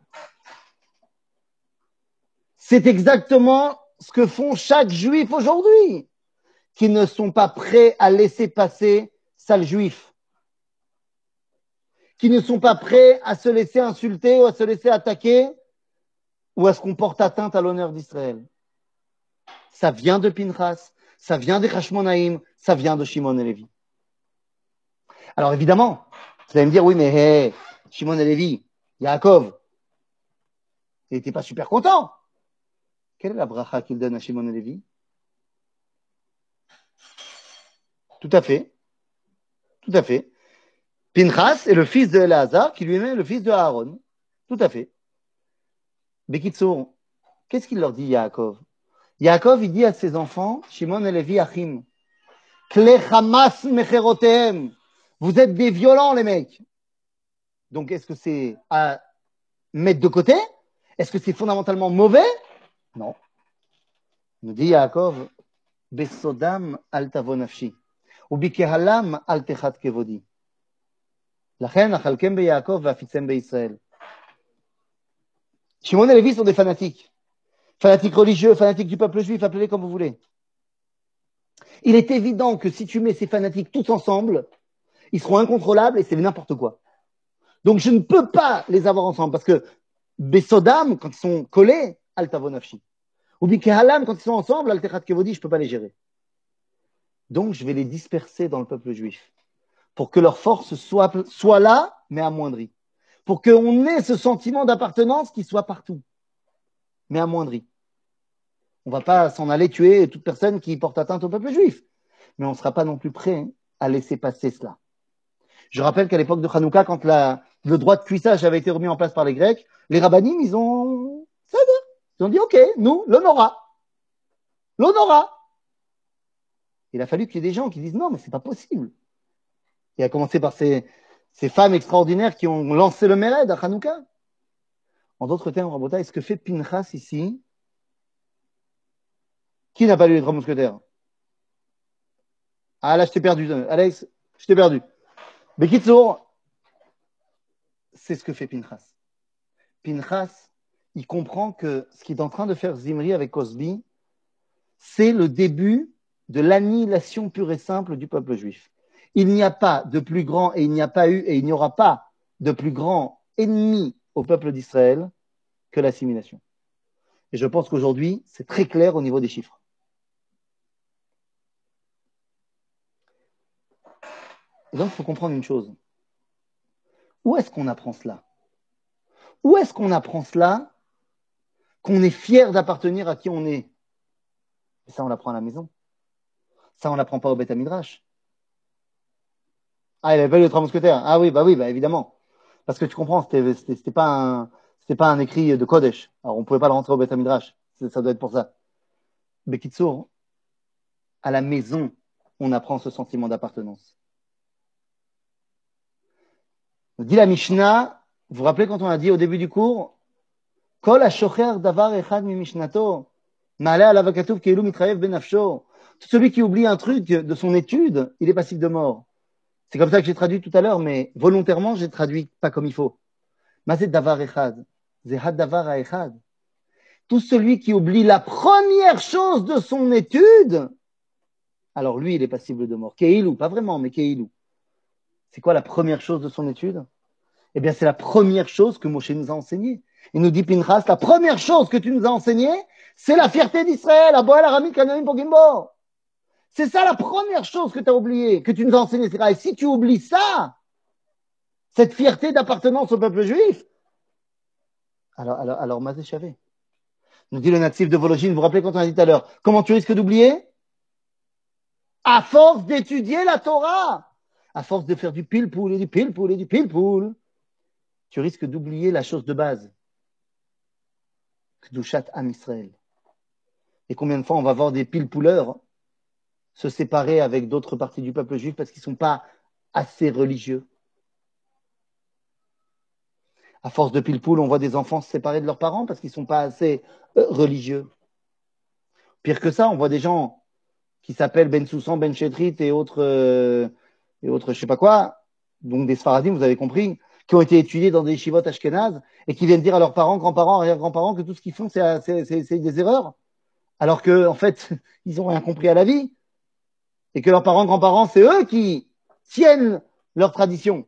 C'est exactement ce que font chaque juif aujourd'hui, qui ne sont pas prêts à laisser passer sale juif, qui ne sont pas prêts à se laisser insulter ou à se laisser attaquer ou à ce qu'on porte atteinte à l'honneur d'Israël. Ça vient de Pinchas, ça vient des Hashmonaïm, ça vient de Shimon et Lévi. Alors évidemment, vous allez me dire, oui, mais hey, Shimon et Lévi, Yaakov, il n'était pas super content. Quelle est la bracha qu'il donne à Shimon et Lévi? Tout à fait. Tout à fait. Pinchas est le fils de Elazar, qui lui-même est le fils de Aaron. Tout à fait. Bekitsour, qu'est-ce qu'il leur dit, Yaakov? Yaakov, il dit à ses enfants, Shimon et Lévi, Achim, Kle Hamas mecherotehem. Vous êtes des violents, les mecs. Donc, est-ce que c'est à mettre de côté? Est-ce que c'est fondamentalement mauvais? Non. Nous dit Yaakov, Besodam al tavo nafshi, ou bikehalam al techat kevodi. לכן אכלכם ביעקב ואפיצם בישראל. Shimon et Lévi sont des fanatiques. Fanatiques religieux, fanatiques du peuple juif, appelez-les comme vous voulez. Il est évident que si tu mets ces fanatiques tous ensemble, ils seront incontrôlables et c'est n'importe quoi. Donc je ne peux pas les avoir ensemble parce que Besodam, quand ils sont collés, al tavo nafshi. Ou Bikehalam, quand ils sont ensemble, al techat kevodi, je ne peux pas les gérer. Donc, je vais les disperser dans le peuple juif pour que leur force soit là, mais amoindrie. Pour qu'on ait ce sentiment d'appartenance qui soit partout, mais amoindri. On ne va pas s'en aller tuer toute personne qui porte atteinte au peuple juif, mais on ne sera pas non plus prêt à laisser passer cela. Je rappelle qu'à l'époque de Hanouka, quand le droit de cuissage avait été remis en place par les Grecs, les rabbinim, ils ont dit, OK, nous, l'honora. Il a fallu qu'il y ait des gens qui disent, non, mais c'est pas possible. Et à commencer par ces femmes extraordinaires qui ont lancé le Méred à Hanouka. En d'autres termes, Rabotai, ce que fait Pinchas ici, qui n'a pas lu les Trois Mousquetaires? Ah là, je t'ai perdu, Alex, je t'ai perdu. Bekitsour, c'est ce que fait Pinchas. Pinchas, il comprend que ce qu'il est en train de faire Zimri avec Cosbi, c'est le début de l'annihilation pure et simple du peuple juif. Il n'y a pas de plus grand, et il n'y a pas eu, et il n'y aura pas de plus grand ennemi au peuple d'Israël que l'assimilation. Et je pense qu'aujourd'hui, c'est très clair au niveau des chiffres. Et donc, il faut comprendre une chose. Où est-ce qu'on apprend cela? Où est-ce qu'on apprend cela qu'on est fier d'appartenir à qui on est? Et ça, on l'apprend à la maison. Ça, on l'apprend pas au Beth Midrash. Ah, il avait pas lu les Trois Mousquetaires. Ah oui, bah évidemment. Parce que tu comprends, c'était pas un écrit de Kodesh. Alors, on pouvait pas le rentrer au Beth Midrash. Ça doit être pour ça. Bekitsour, à la maison, on apprend ce sentiment d'appartenance. Dit la Mishnah, vous vous rappelez quand on a dit au début du cours, Kol ha-shocher davar echad mi mishnato, ma'aleh alav katuv ke'ilu mitrayev benafsho. Tout celui qui oublie un truc de son étude, il est passif de mort. C'est comme ça que j'ai traduit tout à l'heure, mais volontairement, j'ai traduit pas comme il faut. Mazet davar echad, zehad davar ha-echad. Tout celui qui oublie la première chose de son étude, alors lui, il est passible de mort. Ke'ilu, pas vraiment, mais ke'ilu. C'est quoi la première chose de son étude? Eh bien, c'est la première chose que Moshe nous a enseignée. Il nous dit, Pinchas, la première chose que tu nous as enseignée, c'est la fierté d'Israël, à Boel, Aramik, Kanaïm, Pogimbo. C'est ça la première chose que tu as oubliée, que tu nous as enseignée. Et si tu oublies ça, cette fierté d'appartenance au peuple juif, alors, Mazé Chavé. Nous dit le natif de Vologine, vous vous rappelez quand on a dit tout à l'heure, comment tu risques d'oublier? À force d'étudier la Torah, à force de faire du pile-poule et du pile-poule et du pile-poule, tu risques d'oublier la chose de base. Kedushat Am Israël. Et combien de fois on va voir des pile-pouleurs se séparer avec d'autres parties du peuple juif parce qu'ils ne sont pas assez religieux. À force de pile-poule, on voit des enfants se séparer de leurs parents parce qu'ils ne sont pas assez religieux. Pire que ça, on voit des gens qui s'appellent Ben Soussan, Ben Chetrit et autres, je sais pas quoi, donc des Sfaradim, vous avez compris, qui ont été étudiés dans des shivot ashkénazes et qui viennent dire à leurs parents, grands-parents, arrière-grands-parents que tout ce qu'ils font, c'est des erreurs. Alors que, en fait, ils n'ont rien compris à la vie. Et que leurs parents, grands-parents, c'est eux qui tiennent leur tradition.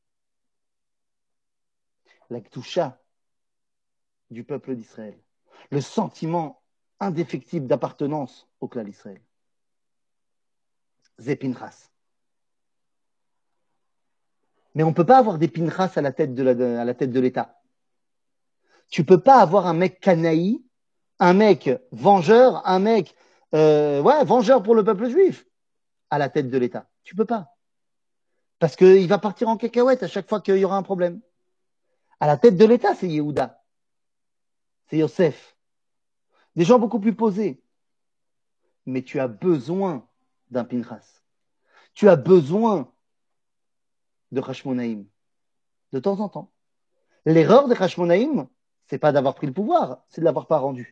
La Ktusha du peuple d'Israël. Le sentiment indéfectible d'appartenance au clan d'Israël. C'est Pinchas. Mais on ne peut pas avoir des Pinchas à la tête de l'État. Tu ne peux pas avoir un mec canaï, un mec vengeur, un mec vengeur pour le peuple juif à la tête de l'État. Tu ne peux pas. Parce qu'il va partir en cacahuète à chaque fois qu'il y aura un problème. À la tête de l'État, c'est Yehuda. C'est Yosef. Des gens beaucoup plus posés. Mais tu as besoin d'un Pinchas. Tu as besoin de Hashmonaïm. De temps en temps. L'erreur de Hashmonaïm, c'est pas d'avoir pris le pouvoir, c'est de l'avoir pas rendu.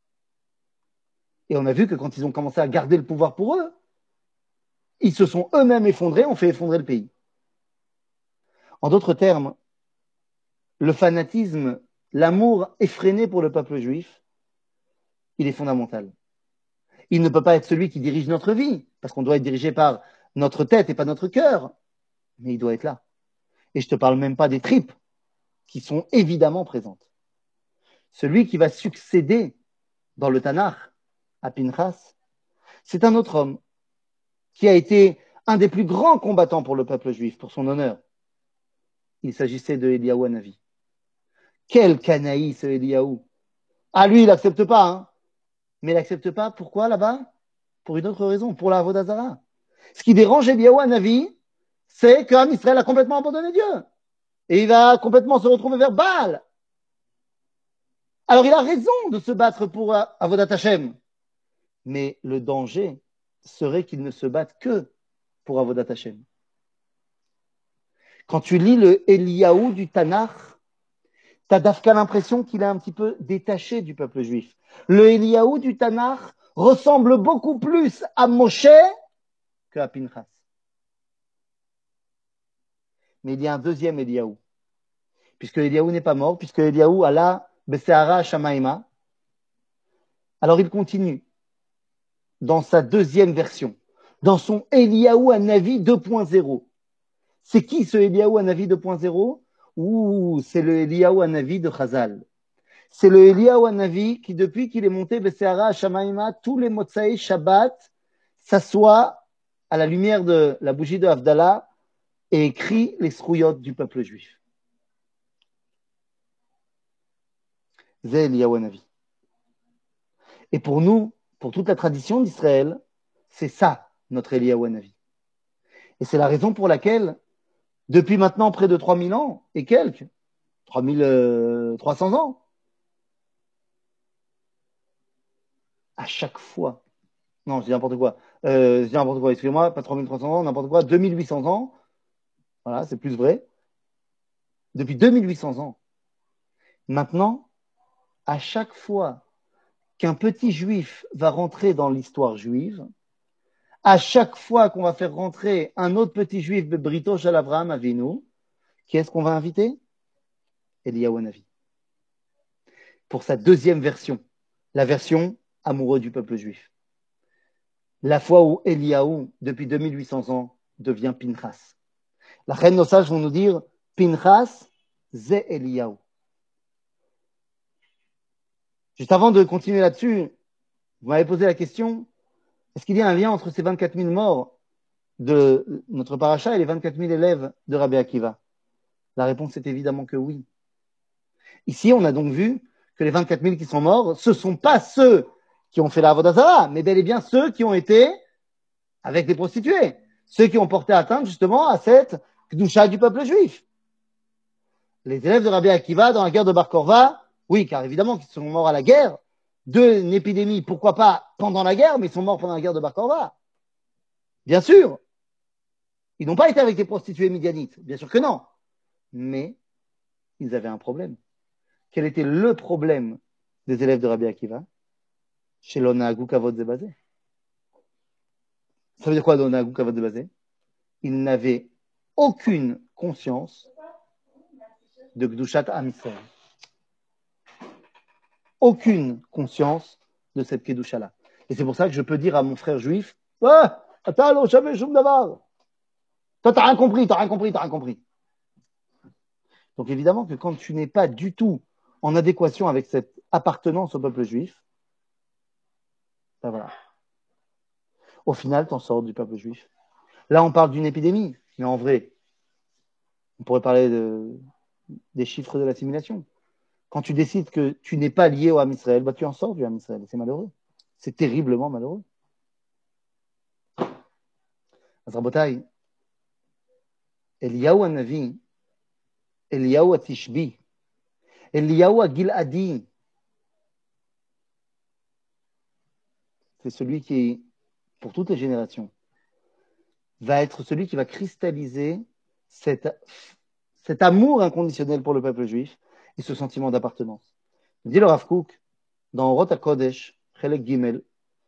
Et on a vu que quand ils ont commencé à garder le pouvoir pour eux, ils se sont eux-mêmes effondrés, ont fait effondrer le pays. En d'autres termes, le fanatisme, l'amour effréné pour le peuple juif, il est fondamental. Il ne peut pas être celui qui dirige notre vie, parce qu'on doit être dirigé par notre tête et pas notre cœur, mais il doit être là. Et je ne te parle même pas des tripes, qui sont évidemment présentes. Celui qui va succéder dans le Tanakh à Pinchas, c'est un autre homme. qui a été un des plus grands combattants pour le peuple juif, pour son honneur. Il s'agissait de Eliyahu Hanavi. Quel canaï ce Eliyahu. Ah, lui, il n'accepte pas, hein. Mais il n'accepte pas, pourquoi là-bas? Pour une autre raison, pour la Avodah Zarah. Ce qui dérange Eliyahu Hanavi, c'est qu'Am Israël a complètement abandonné Dieu. Et il va complètement se retrouver vers Baal. Alors il a raison de se battre pour Avodat Hashem. Mais le danger serait qu'il ne se batte que pour Avodat Hashem. Quand tu lis le Eliyahu du Tanakh, tu as d'Afka l'impression qu'il est un petit peu détaché du peuple juif. Le Eliyahu du Tanakh ressemble beaucoup plus à Moshe qu'à Pinchas. Mais il y a un deuxième Eliyahu. Puisque Eliyahu n'est pas mort, puisque Eliyahu Allah Beseara Shamaima. Alors il continue dans sa deuxième version, dans son Eliyahu Hanavi 2.0. C'est qui ce Eliyahu Hanavi 2.0? C'est le Eliyahu Hanavi de Chazal. C'est le Eliyahu Hanavi qui, depuis qu'il est monté Beseara Shamaima, tous les Motsai Shabbat, s'assoit à la lumière de la bougie de Havdalah et écrit les srouyot du peuple juif. C'est Eliyahu Hanavi. Et pour nous, pour toute la tradition d'Israël, c'est ça, notre Eliyahu Hanavi. Et c'est la raison pour laquelle, depuis maintenant près de 3000 ans et quelques, 3300 ans, à chaque fois, non, je dis n'importe quoi, excusez-moi, pas 3300 ans, n'importe quoi, 2800 ans, voilà, c'est plus vrai, depuis 2800 ans. Maintenant, à chaque fois qu'un petit juif va rentrer dans l'histoire juive, à chaque fois qu'on va faire rentrer un autre petit juif de Brito Shel Avraham Avinu, qui est-ce qu'on va inviter? Eliyahu Hanavi. Pour sa deuxième version, la version amoureux du peuple juif. La fois où Eliyahu, depuis 2800 ans, devient Pinchas. La reine nos sages vont nous dire Pinchas, c'est Eliyahu. Juste avant de continuer là-dessus, vous m'avez posé la question, est-ce qu'il y a un lien entre ces 24 000 morts de notre paracha et les 24 000 élèves de Rabbi Akiva? La réponse est évidemment que oui. Ici, on a donc vu que les 24 000 qui sont morts, ce ne sont pas ceux qui ont fait la Avodah Zarah, mais bel et bien ceux qui ont été avec les prostituées, ceux qui ont porté atteinte justement à cette Kedusha du peuple juif. Les élèves de Rabbi Akiva dans la guerre de Bar Korva, oui, car évidemment qu'ils sont morts à la guerre, d'une épidémie, pourquoi pas pendant la guerre, mais ils sont morts pendant la guerre de Bar Korva. Bien sûr, ils n'ont pas été avec les prostituées midianites, bien sûr que non, mais ils avaient un problème. Quel était le problème des élèves de Rabbi Akiva? Chez l'Onagou Kavod Zebazé. Ça veut dire quoi l'Onagou Kavod Zebazé? Ils n'avaient aucune conscience de Gdushat Am Yisrael. Aucune conscience de cette Kedusha-là. Et c'est pour ça que je peux dire à mon frère juif, toi, t'as rien compris, t'as rien compris. Donc évidemment que quand tu n'es pas du tout en adéquation avec cette appartenance au peuple juif, ben voilà. Au final, t'en sors du peuple juif. Là, on parle d'une épidémie, mais en vrai, on pourrait parler des chiffres de l'assimilation. Quand tu décides que tu n'es pas lié au Ham Israël, bah, tu en sors du Ham Israël. C'est malheureux. C'est terriblement malheureux. Rabotai, Eliyahu Hanavi, Eliyahu Atishbi, Eliyahu Agiladi, c'est celui qui, pour toutes les générations, va être celui qui va cristalliser cet amour inconditionnel pour le peuple juif et ce sentiment d'appartenance. Dit le Rav Kook, dans Orot HaKodesh, Chelek Gimel,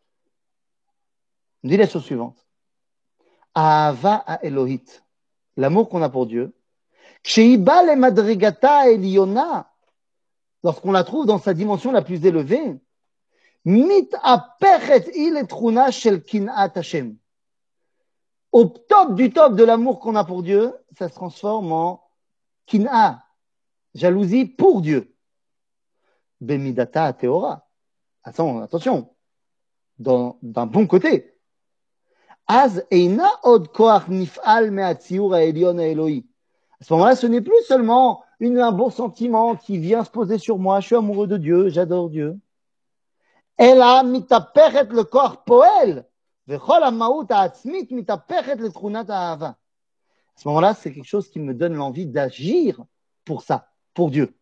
dit la chose suivante. Ahava à Elohit, l'amour qu'on a pour Dieu, Kshiba le madrigata eliona, lorsqu'on la trouve dans sa dimension la plus élevée, mit apechet il etruna shel kinat Hashem. Au top du top de l'amour qu'on a pour Dieu, ça se transforme en kin'a, jalousie pour Dieu. Bemidata teora. Attention, d'un bon côté. Az eina od koach nif'al me'atziur ha'elyon ha'eloi. À ce moment-là, ce n'est plus seulement un bon sentiment qui vient se poser sur moi. Je suis amoureux de Dieu, j'adore Dieu. Ela mitapechet le koach poel. Vechol ha'maut ha'atzmit mitapechet le tchunat ha'ava. À ce moment-là, c'est quelque chose qui me donne l'envie d'agir pour ça, pour Dieu.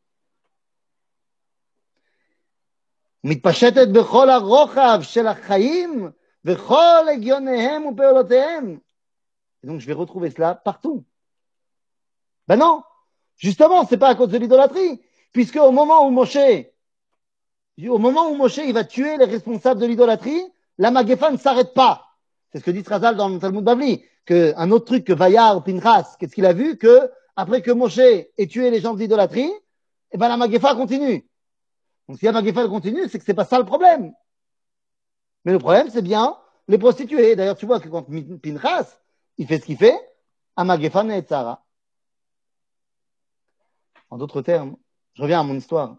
מתפשטת בכל הרוחב של החיים וכל הגיוניהם ופעולותיהם. Et donc, je vais retrouver cela partout. Ben non, justement, c'est pas à cause de l'idolâtrie, puisque au moment où Moshe il va tuer les responsables de l'idolâtrie, la Magéfa ne s'arrête pas. C'est ce que dit Trazal dans le Talmud Bavli, qu'un autre truc que Vayar, Pinchas, qu'est-ce qu'il a vu? Que après que Moshe ait tué les gens de l'idolâtrie, eh ben la Magéfa continue. Donc si la Magéfa continue, c'est que c'est pas ça le problème. Mais le problème, c'est bien les prostituées. D'ailleurs, tu vois que quand Pinchas, il fait ce qu'il fait, Amagéfa et Tzara. En d'autres termes, je reviens à mon histoire.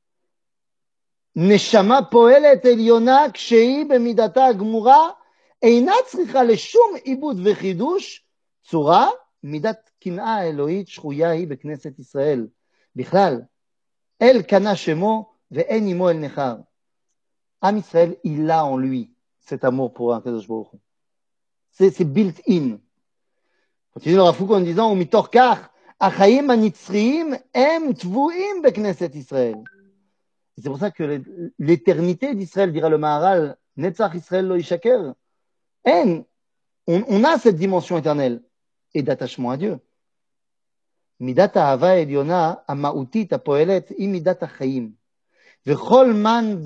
נשמה פועלת עליונה כשהיא במידתה הגמורה אינה צריכה לשום עיבוד וחידוש צורה מידת קנאה האלוהית שרויה היא בכנסת ישראל. בכלל, אל קנה שמו ואין עמו אל נכר. עם ישראל, il a en lui cet amour pour הקדוש ברוך הוא. C'est built in. continue le Rav Kook en disant ומתוך כך החיים הנצחיים הם טבועים בכנסת ישראל. C'est pour ça que l'éternité d'Israël, dira le Maharal, Netzach Israël lo yishaker. On a cette dimension éternelle et d'attachement à Dieu. Midat ha'ava eliona ha'ma'utit ha'poelet hi midat ha'chaim. V'chol man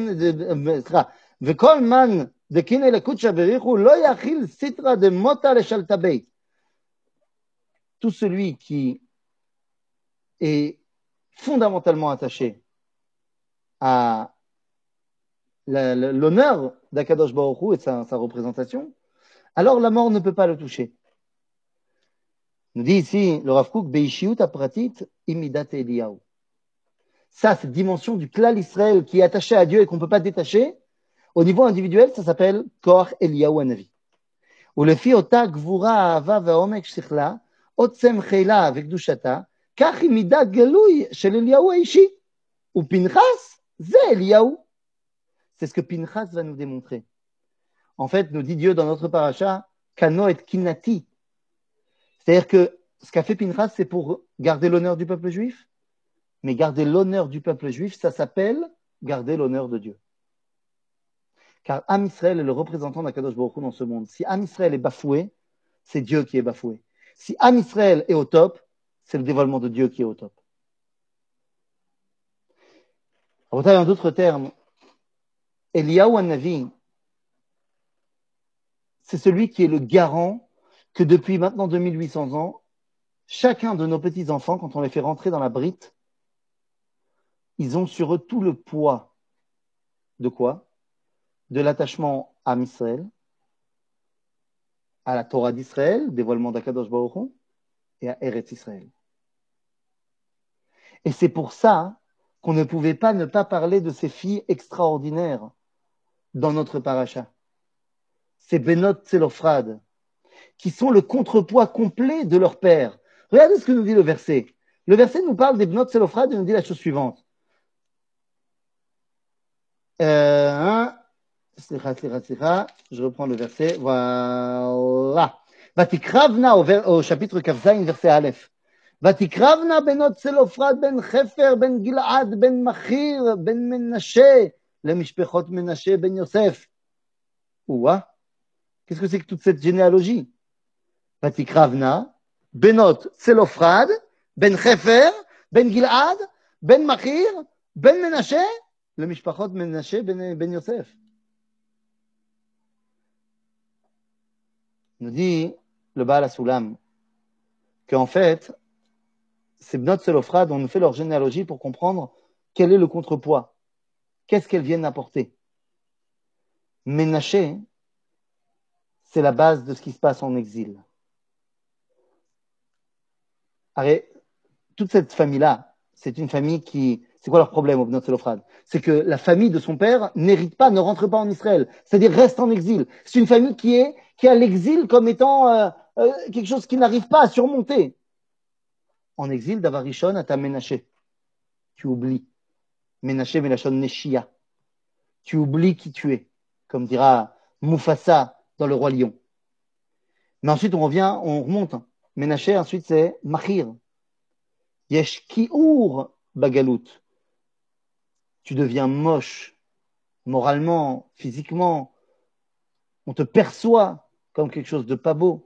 v'kol man dekine lekutcha berichu lo yachil sitra de mota leshaltabei. Tout celui qui est fondamentalement attaché à l'honneur d'Akadosh Baruch Hu et de sa représentation, alors la mort ne peut pas le toucher. Nous dit ici le Rav Kook, Beishiyut apratit imidat Eliyahu. Ça, cette dimension du klal Israël qui est attaché à Dieu et qu'on ne peut pas détacher, au niveau individuel, ça s'appelle Koach Eliyahu Hanavi. ולפי אותה גבורה, האהבה והעומק שכלה, עוצם חילה וקדושתה, כך היא מידה גלוי של אליהו האישי. ופנחס זה אליהו. C'est ce que Pinchas va nous démontrer. En fait, nous dit Dieu dans notre paracha, Kano et Kinati. C'est-à-dire que ce qu'a fait Pinchas, c'est pour garder l'honneur du peuple juif. Mais garder l'honneur du peuple juif, ça s'appelle garder l'honneur de Dieu. Car Am Israël est le représentant d'Akadosh Baruch Hu dans ce monde. Si Am Israël est bafoué, c'est Dieu qui est bafoué. Si Am Israël est au top, c'est le dévoilement de Dieu qui est au top. En d'autres termes, Eliyahu Hanavi, c'est celui qui est le garant que depuis maintenant 2800 ans, chacun de nos petits-enfants, quand on les fait rentrer dans la brite, ils ont sur eux tout le poids de quoi? De l'attachement à Israël, à la Torah d'Israël, dévoilement d'Akadosh Baruch Hu, et à Eretz Israël. Et c'est pour ça qu'on ne pouvait pas ne pas parler de ces filles extraordinaires dans notre paracha. Ces Benot Tzelophrad, qui sont le contrepoids complet de leur père. Regardez ce que nous dit le verset. Le verset nous parle des Benot Tzelophrad et nous dit la chose suivante. Je reprends le verset. Voilà. Vatikravna au chapitre Kavzaïn, verset Aleph. ותקרבנה בנות צלופרד בן חפר, בן גלעד, בן מחיר, בן מנשה, למשפחות מנשה בן יוסף. Ouah, qu'est-ce que c'est que toute cette généalogie? ותקרבנה בנות צלופרד, בן חפר, בן גלעד, בן מחיר, בן מנשה, למשפחות מנשה בן יוסף. Nous dit le Baal HaSulam qu'en fait, ces Bnot Tzelophrad, on nous fait leur généalogie pour comprendre quel est le contrepoids. Qu'est-ce qu'elles viennent apporter? Ménaché, c'est la base de ce qui se passe en exil. Allez, toute cette famille-là, c'est une famille qui C'est quoi leur problème au Bnot Tzelophrad? C'est que la famille de son père n'hérite pas, ne rentre pas en Israël. C'est-à-dire reste en exil. C'est une famille qui a l'exil comme étant quelque chose qui n'arrive pas à surmonter. En exil, Davarishon, à ta Ménaché. Tu oublies. Ménaché, Ménachon, Neshia. Tu oublies qui tu es. Comme dira Mufasa dans Le Roi Lion. Mais ensuite, on remonte. Ménaché, ensuite, c'est Machir. Yesh Ki'ur Bagalout. Tu deviens moche, moralement, physiquement. On te perçoit comme quelque chose de pas beau.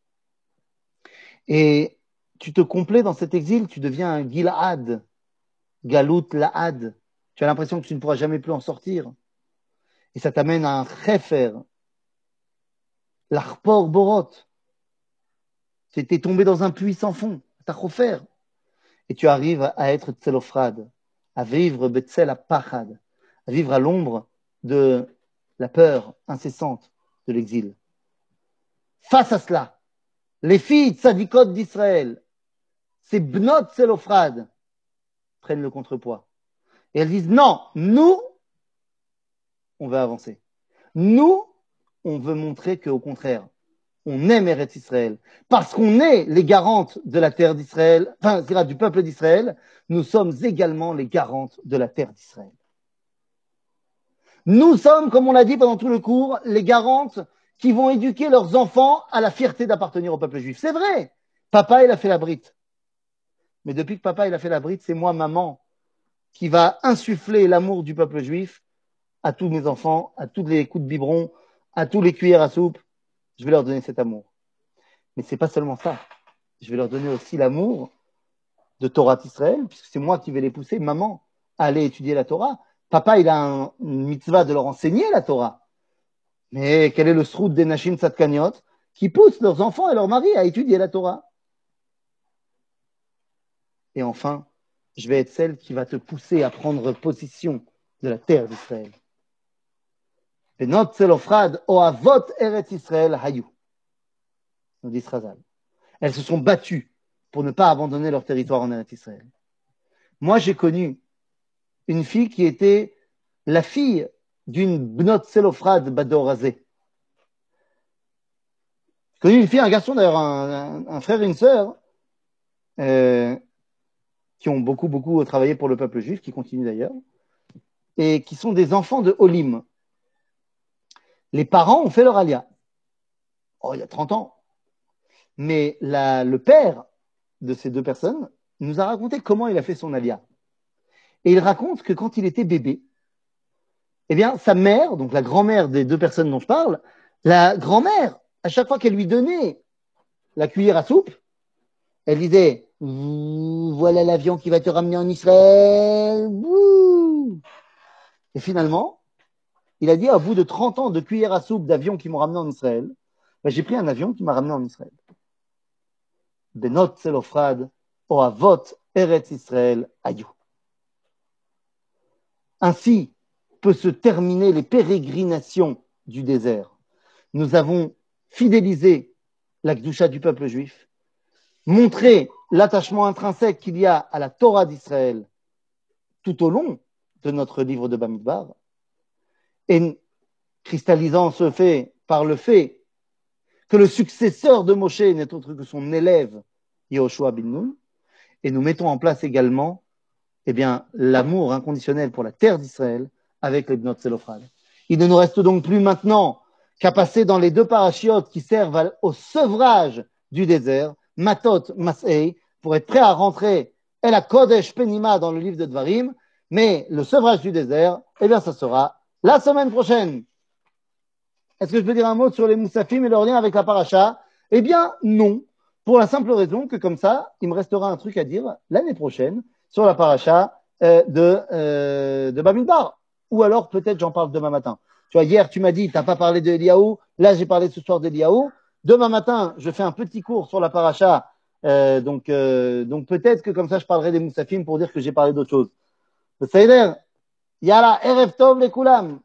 Et tu te complais dans cet exil, tu deviens un Gil'ad, Galout La'ad. Tu as l'impression que tu ne pourras jamais plus en sortir. Et ça t'amène à un Chefer, l'Arpor Borot. Tu étais tombé dans un puits sans fond, t'as Chofer. Et tu arrives à être Tzelophrad, à vivre Betzel à Pachad, à vivre à l'ombre de la peur incessante de l'exil. Face à cela, les filles tzadikot d'Israël, ces Bnot Tzelophrad, prennent le contrepoids. Et elles disent non, nous, on veut avancer. Nous, on veut montrer qu'au contraire, on aime Eretz Israël. Parce qu'on est les garantes de la terre d'Israël, enfin, du peuple d'Israël, nous sommes également les garantes de la terre d'Israël. Nous sommes, comme on l'a dit pendant tout le cours, les garantes qui vont éduquer leurs enfants à la fierté d'appartenir au peuple juif. C'est vrai. Papa, il a fait la brite. Mais depuis que papa, il a fait la brite, c'est moi, maman, qui va insuffler l'amour du peuple juif à tous mes enfants, à tous les coups de biberon, à tous les cuillères à soupe. Je vais leur donner cet amour. Mais c'est pas seulement ça. Je vais leur donner aussi l'amour de Torah d'Israël, puisque c'est moi qui vais les pousser, maman, à aller étudier la Torah. Papa, il a une mitzvah de leur enseigner la Torah. Mais quel est le sroud des Nashim Tzadkaniot qui poussent leurs enfants et leurs maris à étudier la Torah? Et enfin, je vais être celle qui va te pousser à prendre position de la terre d'Israël. Benot Tzelophrad ohavot Eretz Israël hayu, nous dit Srazal. Elles se sont battues pour ne pas abandonner leur territoire en Eretz Israël. Moi, j'ai connu une fille qui était la fille d'une Bnot Tzelophrad Badorazé. J'ai connu une fille, un garçon d'ailleurs, un frère et une sœur, qui ont beaucoup travaillé pour le peuple juif, qui continuent d'ailleurs, et qui sont des enfants de Olim. Les parents ont fait leur alia. Oh, il y a 30 ans. Mais le père de ces deux personnes nous a raconté comment il a fait son alia. Et il raconte que quand il était bébé, eh bien, sa mère, donc la grand-mère des deux personnes dont je parle, la grand-mère, à chaque fois qu'elle lui donnait la cuillère à soupe, elle disait « Voilà l'avion qui va te ramener en Israël. » Et finalement, il a dit, au bout de 30 ans de cuillère à soupe d'avion qui m'ont ramené en Israël, ben, j'ai pris un avion qui m'a ramené en Israël. Benot Tzelophrad, Ohavot Eretz Israël Ayu. Ainsi peut se terminer les pérégrinations du désert. Nous avons fidélisé la Kedusha du peuple juif, montré l'attachement intrinsèque qu'il y a à la Torah d'Israël tout au long de notre livre de Bamidbar, et cristallisant ce fait par le fait que le successeur de Moshe n'est autre que son élève Yehoshua bin Nun, et nous mettons en place également l'amour inconditionnel pour la terre d'Israël avec les Bnot Tzelophrad. Il ne nous reste donc plus maintenant qu'à passer dans les deux parachiotes qui servent au sevrage du désert, Matot, Masei, pour être prêt à rentrer El HaKodesh Penima dans le livre de Dvarim, mais le sevrage du désert, ça sera la semaine prochaine. Est-ce que je peux dire un mot sur les Moussafim et leur lien avec la paracha? Eh bien, non. Pour la simple raison que comme ça, il me restera un truc à dire l'année prochaine sur la paracha de Bamidbar. Ou alors, peut-être, j'en parle demain matin. Tu vois, hier, tu m'as dit, t'as pas parlé de Eliaou. Là, j'ai parlé ce soir d'Eliaou. Demain matin, je fais un petit cours sur la paracha. Donc peut-être que comme ça, je parlerai des Moussafim pour dire que j'ai parlé d'autre chose. Ça y est, Yala, Erev Tov les Koulam.